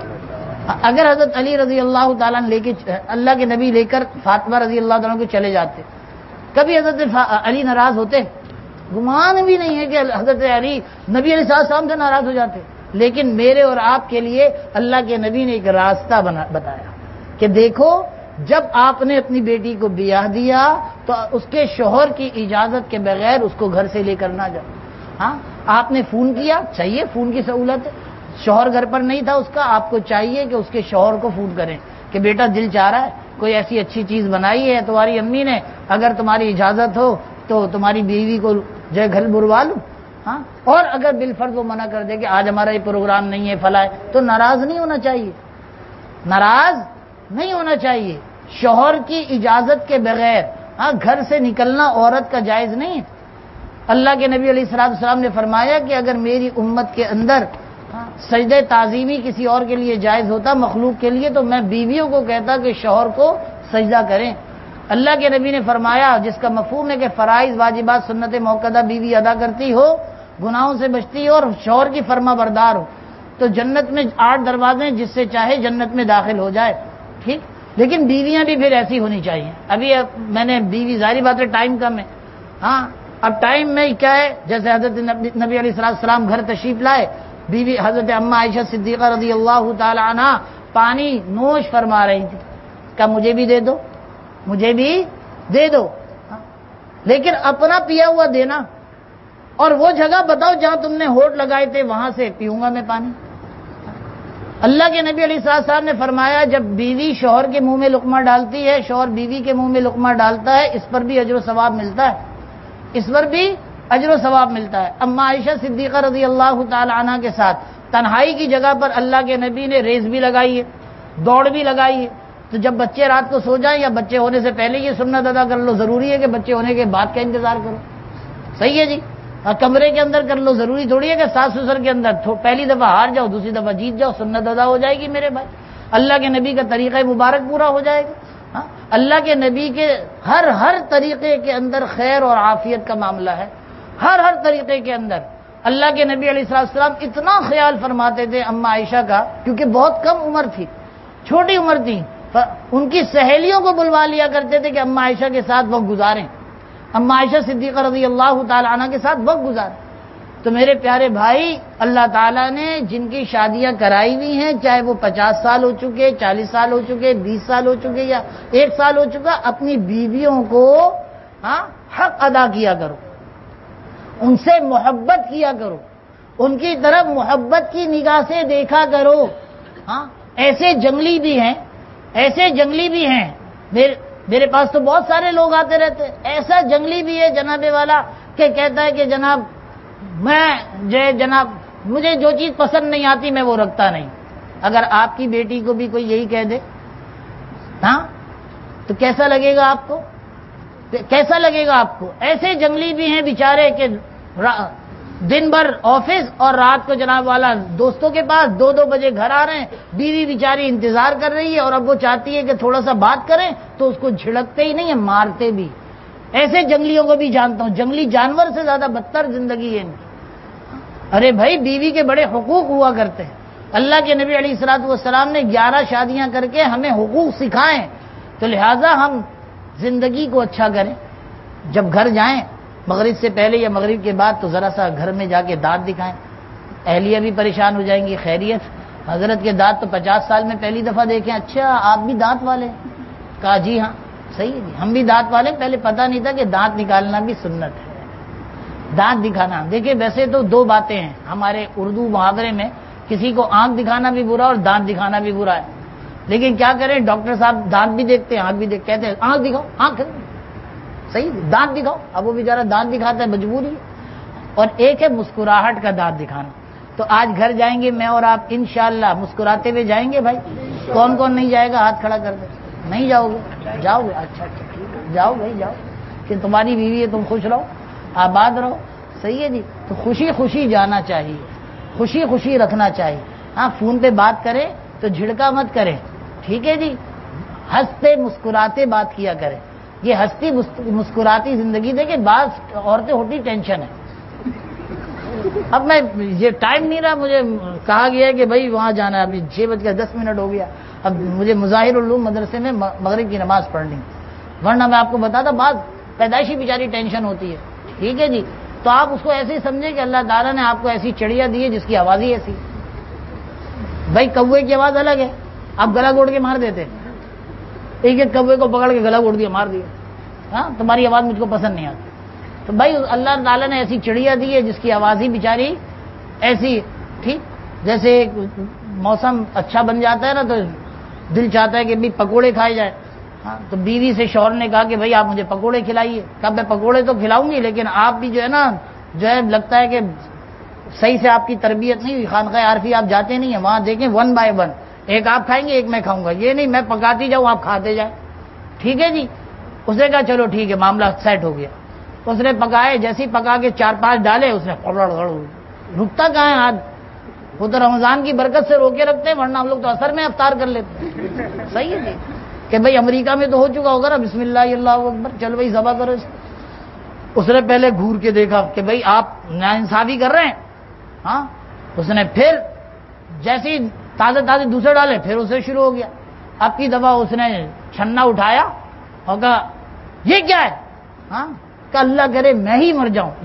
اگر حضرت علی رضی اللہ تعالیٰ اللہ کے نبی لے کر فاطمہ رضی اللہ تعالیٰ کو چلے جاتے, کبھی حضرت علی ناراض ہوتے؟ گمان بھی نہیں ہے کہ حضرت علی نبی علیہ السلام سے ناراض ہو جاتے. لیکن میرے اور آپ کے لیے اللہ کے نبی نے ایک راستہ بتایا کہ دیکھو جب آپ نے اپنی بیٹی کو بیاہ دیا تو اس کے شوہر کی اجازت کے بغیر اس کو گھر سے لے کر نہ جاؤ. ہاں آپ نے فون کیا, چاہیے فون کی سہولت, شوہر گھر پر نہیں تھا اس کا, آپ کو چاہیے کہ اس کے شوہر کو فون کریں کہ بیٹا دل چاہ رہا ہے کوئی ایسی اچھی چیز بنائی ہے تمہاری امی نے, اگر تمہاری اجازت ہو تو تمہاری بیوی کو جو ہے گھر بروا لوں. ہاں اور اگر بالفرض وہ منع کر دے کہ آج ہمارا یہ پروگرام نہیں ہے فلاں, تو ناراض نہیں ہونا چاہیے, ناراض نہیں ہونا چاہیے. شوہر کی اجازت کے بغیر گھر سے نکلنا عورت کا جائز نہیں ہے. اللہ کے نبی علیہ السلام نے فرمایا کہ اگر میری امت کے اندر سجدہ تعظیمی کسی اور کے لیے جائز ہوتا مخلوق کے لیے, تو میں بیویوں کو کہتا کہ شوہر کو سجدہ کریں. اللہ کے نبی نے فرمایا جس کا مفہوم ہے کہ فرائض واجبات سنت موقدہ بیوی ادا کرتی ہو, گناہوں سے بچتی ہو اور شوہر کی فرما بردار ہو, تو جنت میں 8 دروازے جس سے چاہے جنت میں داخل ہو جائے. ٹھیک, لیکن بیویاں بھی پھر ایسی ہونی چاہیے. ابھی میں نے بیوی, ظاہری بات ہے ٹائم کم ہے. ہاں اب ٹائم میں کیا ہے, جیسے حضرت نبی علیہ السلام گھر تشریف لائے, بیوی حضرت اما عائشہ صدیقہ رضی اللہ تعالی عنہ پانی نوش فرما رہی تھی. کہا مجھے بھی دے دو, مجھے بھی دے دو, لیکن اپنا پیا ہوا دینا, اور وہ جگہ بتاؤ جہاں تم نے ہونٹ لگائے تھے وہاں سے پیوں گا میں پانی. اللہ کے نبی علیہ السلام نے فرمایا جب بیوی شوہر کے منہ میں لقمہ ڈالتی ہے, شوہر بیوی کے منہ میں لقمہ ڈالتا ہے, اس پر بھی اجر و ثواب ملتا ہے, اس پر بھی اجر و ثواب ملتا ہے. اما عائشہ صدیقہ رضی اللہ تعالی عنہ کے ساتھ تنہائی کی جگہ پر اللہ کے نبی نے ریس بھی لگائی ہے, دوڑ بھی لگائی ہے. تو جب بچے رات کو سو جائیں یا بچے ہونے سے پہلے یہ سنت ادا کر لو, ضروری ہے کہ بچے ہونے کے بعد کا انتظار کرو. صحیح ہے جی, کمرے کے اندر کر لو, ضروری تھوڑی ہے کہ ساس سسر کے اندر پہلی دفعہ ہار جاؤ دوسری دفعہ جیت جاؤ, سنت ادا ہو جائے گی میرے بھائی. اللہ کے نبی کا طریقہ مبارک پورا ہو جائے گا. اللہ کے نبی کے ہر طریقے کے اندر خیر اور عافیت کا معاملہ ہے. ہر طریقے کے اندر اللہ کے نبی علیہ السلام اتنا خیال فرماتے تھے اما عائشہ کا, کیونکہ بہت کم عمر تھی, چھوٹی عمر تھی, ان کی سہیلیوں کو بلوا لیا کرتے تھے کہ اما عائشہ کے ساتھ وقت گزاریں. اما عائشہ صدیقہ رضی اللہ تعالی عنہ کے ساتھ وقت گزارا. تو میرے پیارے بھائی اللہ تعالیٰ نے جن کی شادیاں کرائی ہوئی ہیں، چاہے وہ 50 سال ہو چکے، 40 سال ہو چکے، 20 سال ہو چکے یا 1 سال ہو چکا، اپنی بیویوں کو حق ادا کیا کرو، ان سے محبت کیا کرو، ان کی طرف محبت کی نگاہ سے دیکھا کرو. ایسے جنگلی بھی ہیں، ایسے جنگلی بھی ہیں، میرے پاس تو بہت سارے لوگ آتے رہتے. ایسا جنگلی بھی ہے جناب والا کہ کہتا ہے کہ جناب جناب مجھے جو چیز پسند نہیں آتی میں وہ رکھتا نہیں. اگر آپ کی بیٹی کو بھی کوئی یہی کہہ دے تو کیسا لگے گا آپ کو؟ کیسا لگے گا آپ کو؟ ایسے جنگلی بھی ہیں بیچارے کہ دن بھر آفس اور رات کو جناب والا دوستوں کے پاس 2-2 بجے گھر آ رہے ہیں. بیوی بیچاری انتظار کر رہی ہے اور اب وہ چاہتی ہے کہ تھوڑا سا بات کریں تو اس کو جھڑکتے ہی نہیں ہیں، مارتے بھی. ایسے جنگلیوں کو بھی جانتا ہوں، جنگلی جانور سے زیادہ بدتر زندگی ہے ان کی. ارے بھائی بیوی کے بڑے حقوق ہوا کرتے ہیں. اللہ کے نبی علیہ الصلوۃ والسلام نے 11 شادیاں کر کے ہمیں حقوق سکھائے، تو لہٰذا ہم زندگی کو اچھا کریں. جب گھر جائیں مغرب سے پہلے یا مغرب کے بعد تو ذرا سا گھر میں جا کے دانت دکھائیں. اہلیہ بھی پریشان ہو جائیں گی، خیریت حضرت کے دانت تو 50 سال میں پہلی دفعہ دیکھیں. اچھا آپ بھی دانت والے ہیں؟ کہا جی ہاں صحیح ہے جی ہم بھی دانت والے. پہلے پتہ نہیں تھا کہ دانت نکالنا بھی سنت ہے، دانت دکھانا. دیکھیں ویسے تو 2 باتیں ہیں ہمارے اردو محاورے میں، کسی کو آنکھ دکھانا بھی برا اور دانت دکھانا بھی برا ہے. لیکن کیا کریں ڈاکٹر صاحب دانت بھی دیکھتے ہیں آنکھ بھی دیکھتے، کہتے ہیں آنکھ دکھاؤ، آنکھ صحیح دانت دکھاؤ. اب وہ بیچارہ دانت دکھاتا ہے مجبوری. اور ایک ہے مسکراہٹ کا دانت دکھانا. تو آج گھر جائیں گے میں اور آپ انشاءاللہ مسکراتے ہوئے جائیں گے. بھائی کون کون نہیں جائے گا ہاتھ کھڑا کر دے. نہیں جاؤ گے؟ جاؤ گے؟ اچھا ٹھیک ہے جاؤ بھائی جاؤ، کہ تمہاری بیوی ہے تم خوش رہو آباد رہو. صحیح ہے جی. تو خوشی خوشی جانا چاہیے، خوشی خوشی رکھنا چاہیے. فون پہ بات کریں تو جھڑکا مت کریں، ٹھیک ہے جی. ہنستے مسکراتے بات کیا کریں. یہ ہنستی مسکراتی زندگی دیکھیں بعض عورتیں ہوتی ٹینشن ہے. اب میں یہ ٹائم نہیں رہا، مجھے کہا گیا ہے کہ بھائی وہاں جانا ہے، ابھی 6:10 ہو گیا. اب مجھے مظاہر العلوم مدرسے میں مغرب کی نماز پڑھنی، ورنہ میں آپ کو بتاتا بعض پیدائشی بیچاری ٹینشن ہوتی ہے. ٹھیک ہے جی. تو آپ اس کو ایسے ہی سمجھیں کہ اللہ تعالیٰ نے آپ کو ایسی چڑیا دی ہے جس کی آواز ہی ایسی. بھائی کوے کی آواز الگ ہے، آپ گلا گھوڑ کے مار دیتے. ایک کوے کو پکڑ کے گلا گھوڑ دیا، مار دیا، تمہاری آواز مجھ کو پسند نہیں آتی. تو بھائی اللہ تعالیٰ نے ایسی چڑیا دی ہے جس کی آواز ہی بیچاری ایسی. ٹھیک جیسے موسم اچھا بن جاتا ہے نا تو دل چاہتا ہے کہ بھی پکوڑے کھائے جائے. تو بیوی سے شوہر نے کہا کہ بھائی آپ مجھے پکوڑے کھلائیے. کہا میں پکوڑے تو کھلاؤں گی لیکن آپ بھی جو ہے لگتا ہے کہ صحیح سے آپ کی تربیت نہیں ہوئی. خانقاہ عارفی آپ جاتے نہیں ہیں، وہاں دیکھیں 1 by 1 ایک آپ کھائیں گے ایک میں کھاؤں گا. یہ نہیں میں پکاتی جاؤں آپ کھاتے جائیں. ٹھیک ہے جی. اس نے کہا چلو ٹھیک ہے معاملہ سیٹ ہو گیا. اس نے پکائے، جیسے ہی پکا کے 4-5 ڈالے اس نے رکتا کہاں ہے ہاتھ. وہ تو رمضان کی برکت سے روکے رکھتے ہیں، ورنہ ہم لوگ تو اثر میں افطار کر لیتے ہیں. صحیح ہے جی. کہ بھائی امریکہ میں تو ہو چکا ہوگا نا بسم اللہ اللہ اکبر چل بھائی ذبح کرو. اس نے پہلے گھور کے دیکھا کہ بھائی آپ ناانصافی کر رہے ہیں. اس نے پھر جیسے ہی تازے دوسرے ڈالے پھر اسے شروع ہو گیا. اب کی دفعہ اس نے چھنا اٹھایا اور کہا یہ کیا ہے؟ کہ اللہ کرے میں ہی مر جاؤں،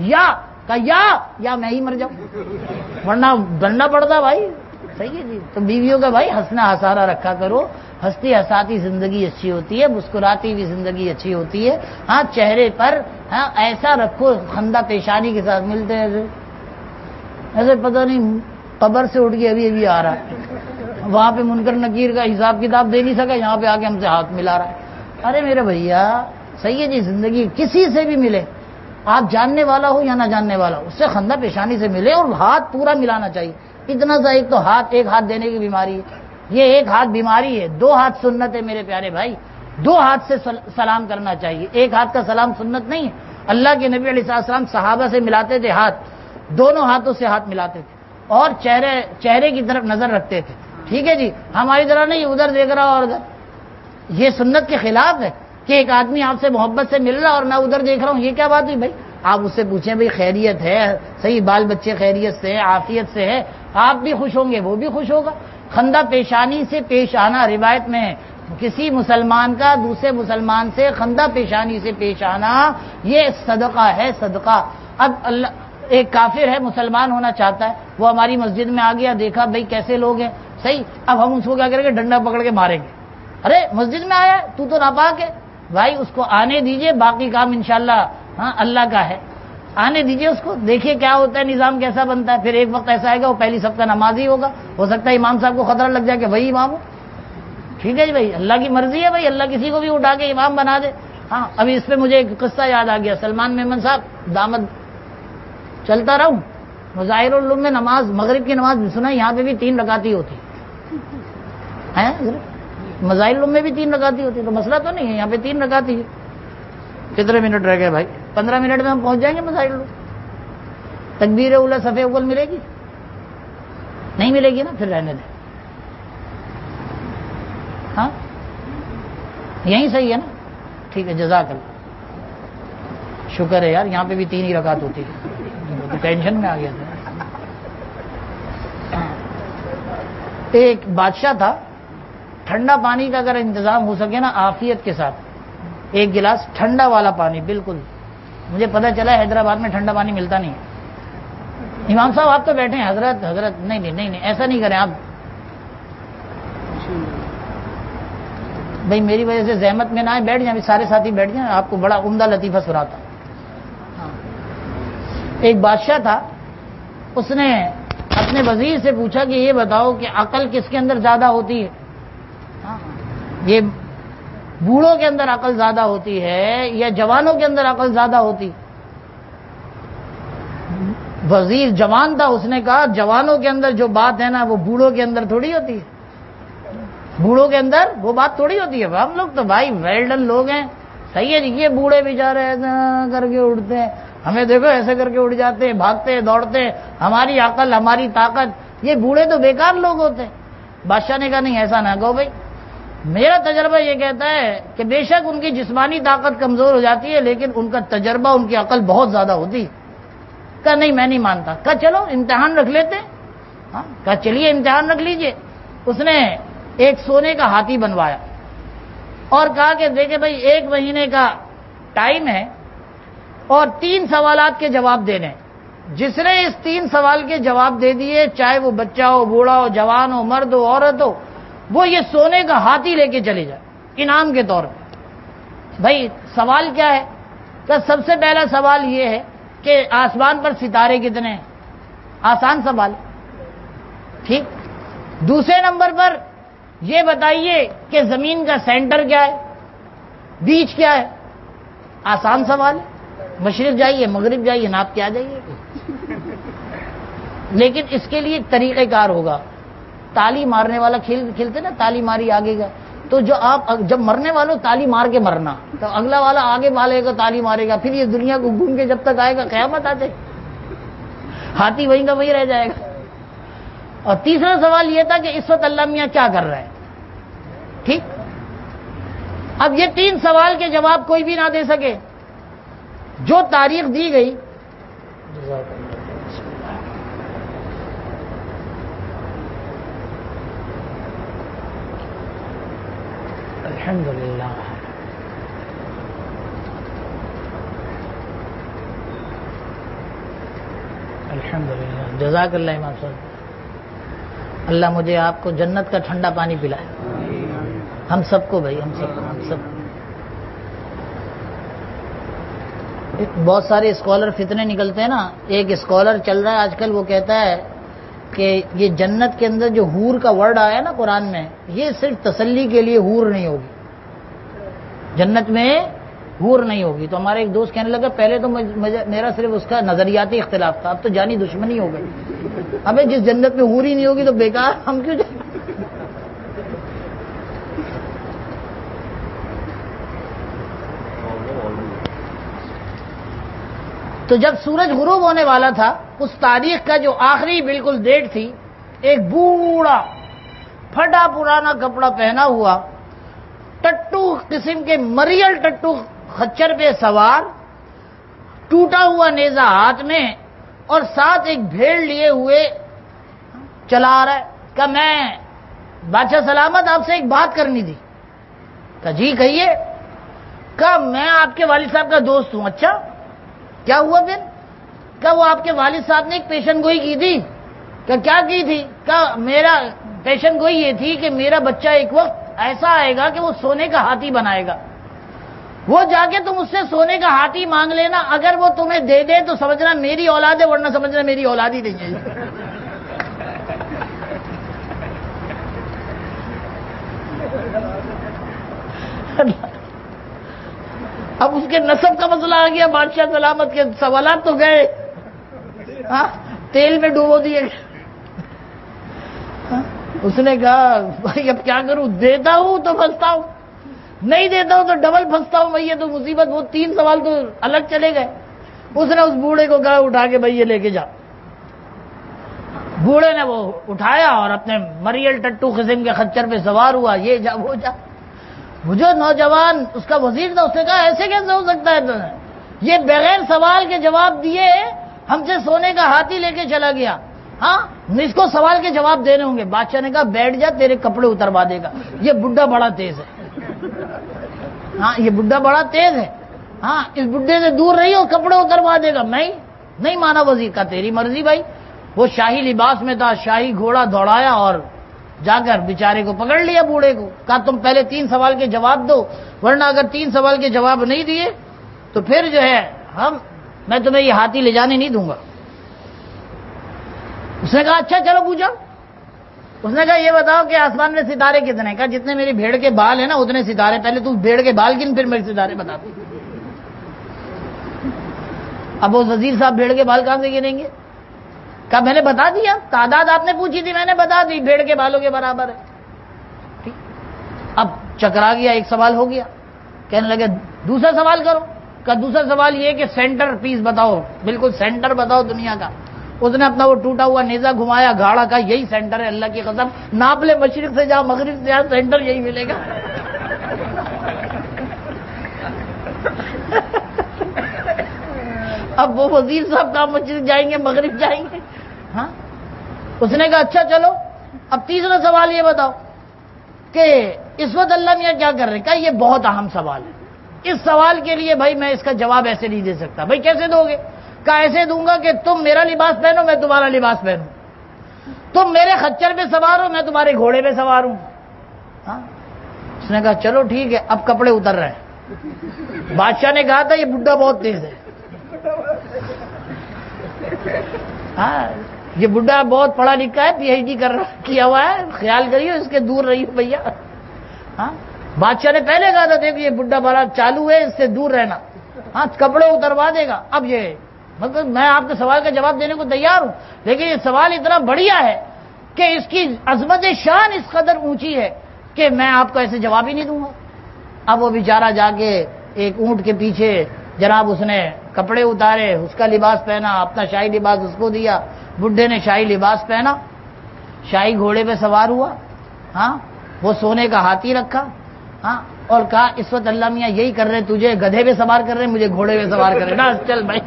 یا میں ہی مر جاؤں، ورنہ ڈرنا پڑتا بھائی. صحیح ہے جی. تو بیویوں کا بھائی ہنسنا ہسارا رکھا کرو. ہنستی ہساتی زندگی اچھی ہوتی ہے، مسکراتی ہوئی زندگی اچھی ہوتی ہے. چہرے پر ایسا رکھو خندہ پیشانی کے ساتھ ملتے ہیں ایسے پتہ نہیں قبر سے اٹھ کے ابھی آ رہا ہے، وہاں پہ منکر نکیر کا حساب کتاب دے نہیں سکا، یہاں پہ آ کے ہم سے ہاتھ ملا رہا ہے. ارے میرے بھیا صحیح ہے جی. زندگی کسی سے بھی ملے، آپ جاننے والا ہو یا نہ جاننے والا، اس سے خندہ پیشانی سے ملے اور ہاتھ پورا ملانا چاہیے. اتنا سا ایک تو ایک ہاتھ دینے کی بیماری ہے، یہ ایک ہاتھ بیماری ہے. 2 ہاتھ سنت ہے میرے پیارے بھائی. 2 ہاتھ سے سلام کرنا چاہیے، ایک ہاتھ کا سلام سنت نہیں ہے. اللہ کے نبی علیہ السلام صحابہ سے ملاتے تھے ہاتھ، دونوں ہاتھوں سے ہاتھ ملاتے تھے اور چہرے کی طرف نظر رکھتے تھے. ٹھیک ہے جی. ہماری طرح نہیں ادھر دیکھ رہا اور ادھر. یہ سنت کے خلاف ہے کہ ایک آدمی آپ سے محبت سے مل رہا اور میں ادھر دیکھ رہا ہوں. یہ کیا بات ہوئی بھائی؟ آپ اس سے پوچھیں بھائی خیریت ہے؟ صحیح بال بچے خیریت سے ہے، عافیت سے ہے، آپ بھی خوش ہوں گے وہ بھی خوش ہوگا. خندہ پیشانی سے پیش آنا روایت میں ہے کسی مسلمان کا دوسرے مسلمان سے خندہ پیشانی سے پیش آنا یہ صدقہ ہے، صدقہ۔ اب اللہ ایک کافر ہے، مسلمان ہونا چاہتا ہے، وہ ہماری مسجد میں آ گیا، دیکھا بھئی کیسے لوگ ہیں، صحیح، اب ہم اس کو کیا کریں گے؟ ڈنڈا پکڑ کے ماریں گے۔ ارے مسجد میں آیا تو ناپاک ہے، بھائی اس کو آنے دیجئے، باقی کام انشاءاللہ اللہ کا ہے، آنے دیجئے اس کو، دیکھیے کیا ہوتا ہے، نظام کیسا بنتا ہے۔ پھر ایک وقت ایسا آئے گا وہ پہلی صف کا نمازی ہوگا، ہو سکتا ہے امام صاحب کو خطرہ لگ جائے کہ وہی امام ہو۔ ٹھیک ہے جی بھائی، اللہ کی مرضی ہے بھائی، اللہ کسی کو بھی اٹھا کے امام بنا دے۔ ہاں ابھی اس پہ مجھے ایک قصہ یاد آ گیا، سلمان میمن صاحب دامد چلتا رہوں، مظاہر العلوم میں نماز مغرب کی نماز سنا، یہاں پہ بھی 3 رکعتی ہوتی ہے، مظاہر العلوم میں بھی 3 رکعتی ہوتی، تو مسئلہ تو نہیں ہے، یہاں پہ 3 رکعتی ہے۔ کتنے منٹ رہ گئے بھائی؟ 15 منٹ میں ہم پہنچ جائیں گے مظاہر العلوم۔ تکبیر اولا صف اول ملے گی؟ نہیں ملے گی نا، پھر رہنے دیں۔ ہاں یہی صحیح ہے نا؟ ٹھیک ہے، جزاک اللہ، شکر ہے یار، یہاں پہ بھی 3 ہی رکعت ہوتی ہے، تو ٹینشن میں آ گیا تھا۔ ایک بادشاہ تھا، ٹھنڈا پانی کا اگر انتظام ہو سکے نا عافیت کے ساتھ، ایک گلاس ٹھنڈا والا پانی، بالکل مجھے پتا چلا حیدرآباد میں ٹھنڈا پانی ملتا نہیں ہے۔ امام صاحب آپ تو بیٹھے ہیں، حضرت نہیں نہیں نہیں نہیں ایسا نہیں کریں آپ بھائی، میری وجہ سے زحمت میں نہ آئے، بیٹھ جائیں، ابھی سارے ساتھی بیٹھ جائیں، آپ کو بڑا عمدہ لطیفہ سناتا ہوں۔ ایک بادشاہ تھا، اس نے اپنے وزیر سے پوچھا کہ یہ بتاؤ کہ عقل کس کے اندر زیادہ ہوتی ہے؟ یہ بوڑھوں کے اندر عقل زیادہ ہوتی ہے یا جوانوں کے اندر عقل زیادہ ہوتی؟ وزیر جوان تھا، اس نے کہا جوانوں کے اندر جو بات ہے نا وہ بوڑھوں کے اندر تھوڑی ہوتی ہے، بوڑھوں کے اندر وہ بات تھوڑی ہوتی ہے۔ ہم لوگ تو بھائی ویلڈن لوگ ہیں، صحیح ہے جی، یہ بوڑھے بیچارے ایسا کر کے اٹھتے ہیں، ہمیں دیکھو ایسے کر کے اٹھ جاتے ہیں، بھاگتے ہیں دوڑتے ہیں، ہماری عقل ہماری طاقت، یہ بوڑھے تو بیکار لوگ ہوتے ہیں۔ بادشاہ نے کہا نہیں ایسا نہ کہو بھائی، میرا تجربہ یہ کہتا ہے کہ بے شک ان کی جسمانی طاقت کمزور ہو جاتی ہے لیکن ان کا تجربہ ان کی عقل بہت زیادہ ہوتی ہے۔ کہا نہیں میں نہیں مانتا۔ کہا چلو امتحان رکھ لیتے ہیں۔ ہاں کہا چلیے امتحان رکھ لیجئے۔ اس نے ایک سونے کا ہاتھی بنوایا اور کہا کہ دیکھیں بھائی 1 مہینے کا ٹائم ہے اور 3 سوالات کے جواب دینے، جس نے اس 3 سوال کے جواب دے دیے، چاہے وہ بچہ ہو، بوڑھا ہو، جوان ہو، مرد ہو، عورت ہو، وہ یہ سونے کا ہاتھی لے کے چلے جائے انعام کے طور پہ۔ بھائی سوال کیا ہے؟ کہ سب سے پہلا سوال یہ ہے کہ آسمان پر ستارے کتنے ہیں؟ آسان سوال، ٹھیک۔ دوسرے نمبر پر یہ بتائیے کہ زمین کا سینٹر کیا ہے، بیچ کیا ہے؟ آسان سوال، مشرق جائیے مغرب جائیے ناپ کے آ جائیے۔ لیکن اس کے لیے ایک طریقہ کار ہوگا، تالی مارنے والا کھیلتے نا، تالی ماری آگے گا، تو جو آپ جب مرنے والوں تالی مار کے مرنا، تو اگلا والا آگے مارے گا، تالی مارے گا، پھر یہ دنیا کو گھوم کے جب تک آئے گا قیامت آ جائے، ہاتھی وہیں کا وہیں رہ جائے گا۔ اور تیسرا سوال یہ تھا کہ اس وقت اللہ میاں کیا کر رہا ہے، ٹھیک۔ اب یہ 3 سوال کے جواب کوئی بھی نہ دے سکے، جو تاریخ دی گئی، الحمدللہ الحمدللہ، جزاک اللہ امام صاحب، اللہ مجھے آپ کو جنت کا ٹھنڈا پانی پلائے، ہم سب کو بھائی، ہم سب بہت سارے اسکالر فتنے نکلتے ہیں نا۔ ایک اسکالر چل رہا ہے آج کل، وہ کہتا ہے کہ یہ جنت کے اندر جو حور کا ورڈ آیا نا قرآن میں، یہ صرف تسلی کے لیے حور نہیں ہوگی، جنت میں حور نہیں ہوگی۔ تو ہمارا ایک دوست کہنے لگا پہلے تو میرا صرف اس کا نظریاتی اختلاف تھا، اب تو جانی دشمنی ہو گئی، ابے جس جنت میں حور ہی نہیں ہوگی تو بیکار ہم کیوں جائیں۔ تو جب سورج غروب ہونے والا تھا، اس تاریخ کا جو آخری بالکل ڈیٹ تھی، ایک بوڑھا پھٹا پرانا کپڑا پہنا ہوا، ٹٹو قسم کے مریل ٹٹو خچر پہ سوار، ٹوٹا ہوا نیزہ ہاتھ میں اور ساتھ ایک بھیڑ لیے ہوئے چلا آ رہا ہے۔ کہ میں بادشاہ سلامت آپ سے ایک بات کرنی تھی۔ کہا جی کہیے. کہا میں آپ کے والد صاحب کا دوست ہوں. اچھا کیا ہوا پھر؟ کہا وہ آپ کے والد صاحب نے ایک پیشن گوئی کی تھی. کہا کیا کی تھی؟ کہا میرا پیشن گوئی یہ تھی کہ میرا بچہ ایک وقت ایسا آئے گا کہ وہ سونے کا ہاتھی بنائے گا. وہ جا کے تم اس سے سونے کا ہاتھی مانگ لینا. اگر وہ تمہیں دے دے تو سمجھنا میری اولاد ہے، ورنہ سمجھنا میری اولاد ہی نہیں ہے. اب اس کے نسب کا مسئلہ آ گیا. بادشاہ سلامت کے سوالات تو گئے، تیل میں ڈوبو دیے. اس نے کہا بھائی اب کیا کروں، دیتا ہوں تو پھنستا ہوں، نہیں دیتا ہوں تو ڈبل پھنستا ہوں. بھائی یہ تو مصیبت. وہ 3 سوال تو الگ چلے گئے. اس نے اس بوڑھے کو کہا اٹھا کے بھائی یہ لے کے جا. بوڑھے نے وہ اٹھایا اور اپنے مریل ٹٹو قسم کے خچر پہ سوار ہوا. یہ جا وہ جا. وہ جو نوجوان اس کا وزیر تھا اس نے کہا ایسے کیسے ہو سکتا ہے؟ یہ بغیر سوال کے جواب دیے ہم سے سونے کا ہاتھی لے کے چلا گیا. ہاں اس کو سوال کے جواب دینے ہوں گے. بادشاہ نے کہا بیٹھ جا، تیرے کپڑے اتروا دے گا. یہ بڈھا بڑا تیز ہے. ہاں یہ بڈھا بڑا تیز ہے. ہاں اس بڈھے سے دور رہی اور کپڑے اتروا دے گا. نہیں مانا وزیر کا. تیری مرضی بھائی. وہ شاہی لباس میں تھا، شاہی گھوڑا دوڑایا اور جا کر بیچارے کو پکڑ لیا بوڑھے کو. کہا تم پہلے 3 سوال کے جواب دو، ورنہ اگر 3 سوال کے جواب نہیں دیے تو پھر جو ہے میں تمہیں یہ ہاتھی لے جانے نہیں دوں گا. اس نے کہا اچھا چلو پوچھو. اس نے کہا یہ بتاؤ کہ آسمان میں ستارے کتنے؟ کہا جتنے میری بھیڑ کے بال ہیں نا اتنے ستارے. پہلے تو بھیڑ کے بال گن پھر میرے ستارے بتا دو. اب وہ وزیر صاحب بھیڑ کے بال کہاں سے گنیں گے؟ کہا میں نے بتا دیا، تعداد آپ نے پوچھی تھی میں نے بتا دی، بھیڑ کے بالوں کے برابر ہے. ٹھیک. اب چکرا گیا، ایک سوال ہو گیا. کہنے لگے دوسرا سوال کرو. کہا دوسرا سوال یہ کہ سینٹر پیس بتاؤ، بالکل سینٹر بتاؤ دنیا کا. اس نے اپنا وہ ٹوٹا ہوا نیزہ گھمایا، گھاڑا کا یہی سینٹر ہے، اللہ کی قسم ناپ لے، مشرق سے جا مغرب سے جا سینٹر یہی ملے گا. اب وہ وزیر صاحب کہاں مشرق جائیں گے مغرب جائیں گے؟ ہاں. اس نے کہا اچھا چلو اب تیسرا سوال یہ بتاؤ کہ اس وقت اللہ میاں کیا کر رہے ہیں؟ کہا یہ بہت اہم سوال ہے. اس سوال کے لیے بھائی میں اس کا جواب ایسے نہیں دے سکتا. بھائی کیسے دو گے؟ کہا ایسے دوں گا کہ تم میرا لباس پہنو میں تمہارا لباس پہنوں، تم میرے خچر پہ سوار ہو میں تمہارے گھوڑے پہ سوار ہوں. ہاں. اس نے کہا چلو ٹھیک ہے. اب کپڑے اتر رہے ہیں. بادشاہ نے کہا تھا یہ بڈھا بہت تیز ہے. ہاں یہ بڈھا بہت پڑھا لکھا ہے، PhD کیا ہوا ہے، خیال کریو اس کے دور رہیو بھیا. ہاں بادشاہ نے پہلے کہا تھا دیکھ یہ بڈھا بڑا چالو ہے، اس سے دور رہنا. ہاں کپڑے اتروا دے گا. اب یہ مطلب میں آپ کے سوال کا جواب دینے کو تیار ہوں، لیکن یہ سوال اتنا بڑھیا ہے کہ اس کی عظمت شان اس قدر اونچی ہے کہ میں آپ کو ایسے جواب ہی نہیں دوں گا. اب وہ بیچارہ جا کے ایک اونٹ کے پیچھے جناب اس نے کپڑے اتارے، اس کا لباس پہنا، اپنا شاہی لباس اس کو دیا. بڈھے نے شاہی لباس پہنا، شاہی گھوڑے پہ سوار ہوا. ہاں وہ سونے کا ہاتھی رکھا. ہاں اور کہا اس وقت اللہ میاں یہی کر رہے، تجھے گدھے پہ سوار کر رہے مجھے گھوڑے پہ سوار کر رہے نا، چل بھائی.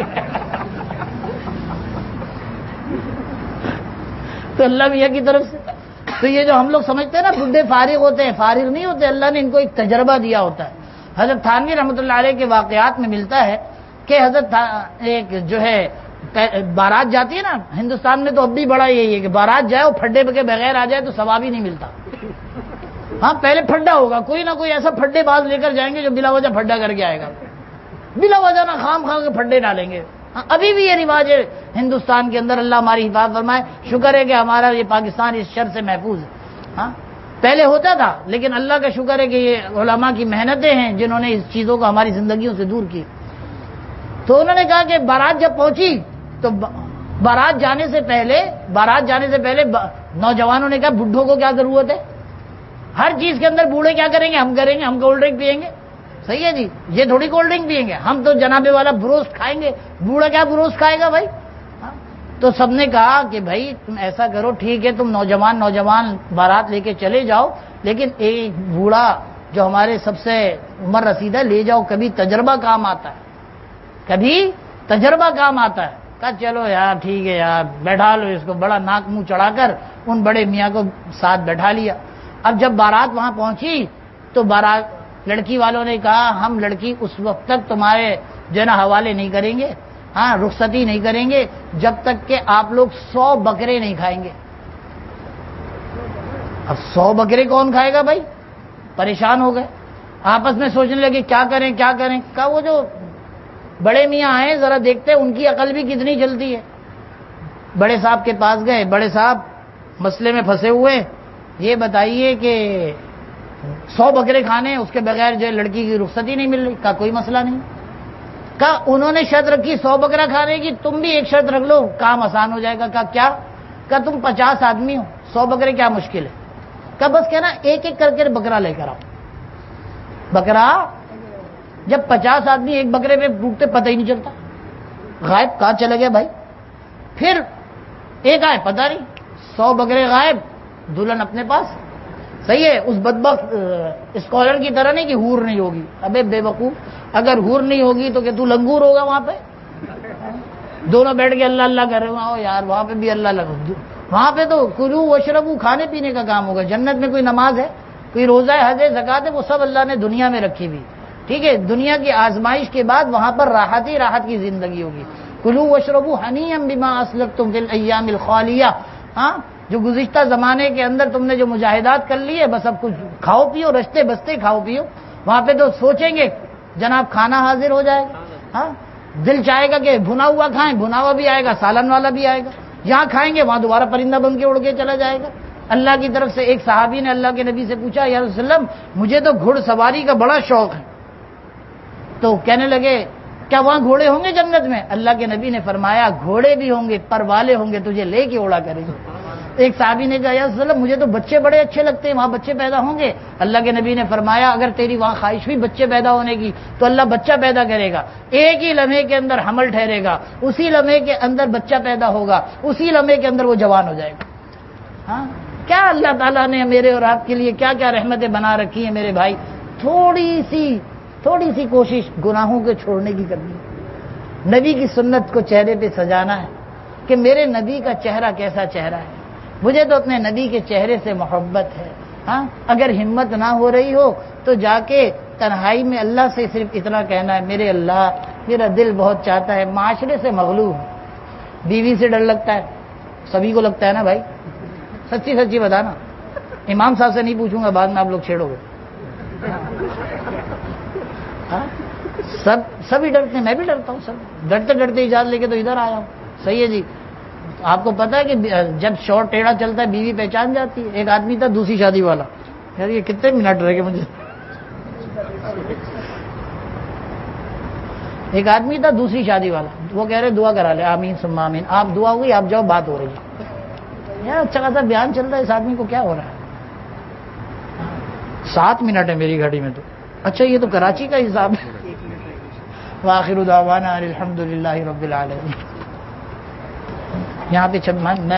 تو اللہ میاں کی طرف سے تو یہ جو ہم لوگ سمجھتے ہیں نا بڈھے فارغ ہوتے ہیں، فارغ نہیں ہوتے. اللہ نے ان کو ایک تجربہ دیا ہوتا ہے. حضرت تھانوی رحمۃ اللہ علیہ کے واقعات میں ملتا ہے کہ حضرت ایک جو ہے بارات جاتی ہے نا، ہندوستان میں تو اب بھی بڑا یہی ہے کہ بارات جائے اور پھڈے کے بغیر آ جائے تو ثواب ہی نہیں ملتا. ہاں پہلے پھڈا ہوگا، کوئی نہ کوئی ایسا پھڈے باز لے کر جائیں گے جو بلا وجہ پھڈا کر کے آئے گا، بلا وجہ نہ خام خام کے پھڈے ڈالیں گے. ہاں ابھی بھی یہ رواج ہے ہندوستان کے اندر. اللہ ہماری حفاظت فرمائے. شکر ہے کہ ہمارا یہ پاکستان اس شر سے محفوظ ہے. ہاں پہلے ہوتا تھا لیکن اللہ کا شکر ہے کہ یہ علماء کی محنتیں ہیں جنہوں نے اس چیزوں کو ہماری زندگیوں سے دور کی. تو انہوں نے کہا کہ بارات جب پہنچی تو بارات جانے سے پہلے نوجوانوں نے کہا بڈھوں کو کیا ضرورت ہے، ہر چیز کے اندر بوڑھے کیا کریں گے، ہم کولڈ ڈرنک پیئیں گے. صحیح ہے جی، یہ تھوڑی کولڈ ڈرنک پیئیں گے، ہم تو جنابے والا بروسٹ کھائیں گے، بوڑھا کیا بروسٹ کھائے گا بھائی. تو سب نے کہا کہ بھائی تم ایسا کرو ٹھیک ہے، تم نوجوان بارات لے کے چلے جاؤ، لیکن ایک بوڑھا جو ہمارے سب سے عمر رسیدہ لے جاؤ، کبھی تجربہ کام آتا ہے. کہا چلو یار ٹھیک ہے یار بیٹھا لو اس کو. بڑا ناک منہ چڑھا کر ان بڑے میاں کو ساتھ بیٹھا لیا. اب جب بارات وہاں پہنچی تو لڑکی والوں نے کہا ہم لڑکی اس وقت تک تمہارے جو ہے نا حوالے نہیں کریں گے، ہاں رخصتی نہیں کریں گے جب تک کہ آپ لوگ 100 بکرے نہیں کھائیں گے۔ اب 100 بکرے کون کھائے گا بھائی؟ پریشان ہو گئے، آپس میں سوچنے لگے کیا کریں کیا کریں۔ کہا وہ جو بڑے میاں آئے ذرا دیکھتے ان کی عقل بھی کتنی چلتی ہے۔ بڑے صاحب کے پاس گئے، بڑے صاحب مسئلے میں پھنسے ہوئے، یہ بتائیے کہ 100 بکرے کھانے اس کے بغیر جو لڑکی کی رخصتی نہیں مل رہی۔ کہا کوئی مسئلہ نہیں۔ کہا انہوں نے شرط رکھی 100 بکرا کھانے کی، تم بھی ایک شرط رکھ لو کام آسان ہو جائے گا۔ کہا کیا؟ کہا تم 50 آدمی ہو، 100 بکرے کیا مشکل ہے؟ کہا بس کہنا ایک ایک کر کے بکرا لے کر آؤ۔ بکرا جب 50 آدمی ایک بکرے پہ ٹوٹتے پتہ ہی نہیں چلتا، غائب کہاں چلے گئے بھائی؟ پھر ایک آئے پتہ نہیں، 100 بکرے غائب، دلہن اپنے پاس۔ صحیح ہے، اس بدبخت اسکالر کی طرح نہیں کہ حور نہیں ہوگی۔ ابے بے وقوف، اگر حور نہیں ہوگی تو کہ تو لنگور ہوگا وہاں پہ؟ دونوں بیٹھ کے اللہ اللہ کر رہے ہو یار، وہاں پہ بھی اللہ اللہ، وہاں پہ تو کلو وشربو کھانے پینے کا کام ہوگا۔ جنت میں کوئی نماز ہے، کوئی روزہ ہے، حج ہے، زکات ہے، وہ سب اللہ نے دنیا میں رکھی ہوئی، ٹھیک ہے؟ دنیا کی آزمائش کے بعد وہاں پر راحت ہی راحت کی زندگی ہوگی۔ کلو وشربو حنیئا بما اسلفتم فی الایام الخالیہ، ہاں جو گزشتہ زمانے کے اندر تم نے جو مجاہدات کر لی ہے، بس اب کچھ کھاؤ پیو، رشتے بستے کھاؤ پیو۔ وہاں پہ تو سوچیں گے جناب کھانا حاضر ہو جائے گا، ہاں دل چاہے گا کہ بھنا ہوا کھائیں، بھنا ہوا بھی آئے گا، سالن والا بھی آئے گا، یہاں کھائیں گے وہاں دوبارہ پرندہ بن کے اڑ کے چلا جائے گا۔ اللہ کی طرف سے ایک صحابی نے اللہ کے نبی سے پوچھا یا رسول اللہ مجھے تو گھڑ سواری کا بڑا شوق ہے، تو کہنے لگے کیا وہاں گھوڑے ہوں گے جنت میں؟ اللہ کے نبی نے فرمایا گھوڑے بھی ہوں گے، پر والے ہوں گے، تجھے لے کے اڑا کریں گے۔ ایک صحابی نے کہا یا رسول اللہ مجھے تو بچے بڑے اچھے لگتے ہیں، وہاں بچے پیدا ہوں گے؟ اللہ کے نبی نے فرمایا اگر تیری وہاں خواہش ہوئی بچے پیدا ہونے کی تو اللہ بچہ پیدا کرے گا، ایک ہی لمحے کے اندر حمل ٹھہرے گا، اسی لمحے کے اندر بچہ پیدا ہوگا، اسی لمحے کے اندر وہ جوان ہو جائے گا۔ ہاں کیا اللہ تعالیٰ نے میرے اور آپ کے لیے کیا کیا رحمتیں بنا رکھی ہیں میرے بھائی۔ تھوڑی سی کوشش گناہوں کو چھوڑنے کی کرنی ہے، نبی کی سنت کو چہرے پہ سجانا ہے کہ میرے نبی کا چہرہ کیسا چہرہ ہے، مجھے تو اپنے نبی کے چہرے سے محبت ہے۔ ہاں اگر ہمت نہ ہو رہی ہو تو جا کے تنہائی میں اللہ سے صرف اتنا کہنا ہے میرے اللہ میرا دل بہت چاہتا ہے، معاشرے سے مغلوب، بیوی سے ڈر لگتا ہے، سبھی کو لگتا ہے نا بھائی، سچی سچی بتانا، امام صاحب سے نہیں پوچھوں گا بعد میں آپ لوگ چھیڑو گے۔ سبھی ڈرتے ہیں، میں بھی ڈرتا ہوں، سب ڈرتے ڈرتے اجازت لے کے تو ادھر آیا ہوں۔ صحیح ہے جی، آپ کو پتا ہے کہ جب شور ٹیڑھا چلتا ہے بیوی پہچان جاتی ہے۔ ایک آدمی تھا دوسری شادی والا، یار یہ کتنے منٹ رہ گئے مجھے، ایک آدمی تھا دوسری شادی والا، وہ کہہ رہے دعا کرا لے، آمین ثم آمین، آپ دعا ہوئی آپ جاؤ، بات ہو رہی ہے، یار اچھا خاصا بیان چل رہا ہے، اس آدمی کو کیا ہو رہا ہے؟ 7 منٹ ہے میری گھڑی میں تو، اچھا یہ تو کراچی کا حساب ہے۔ وآخر دعوانا الحمدللہ رب العالمین۔ یہاں پہ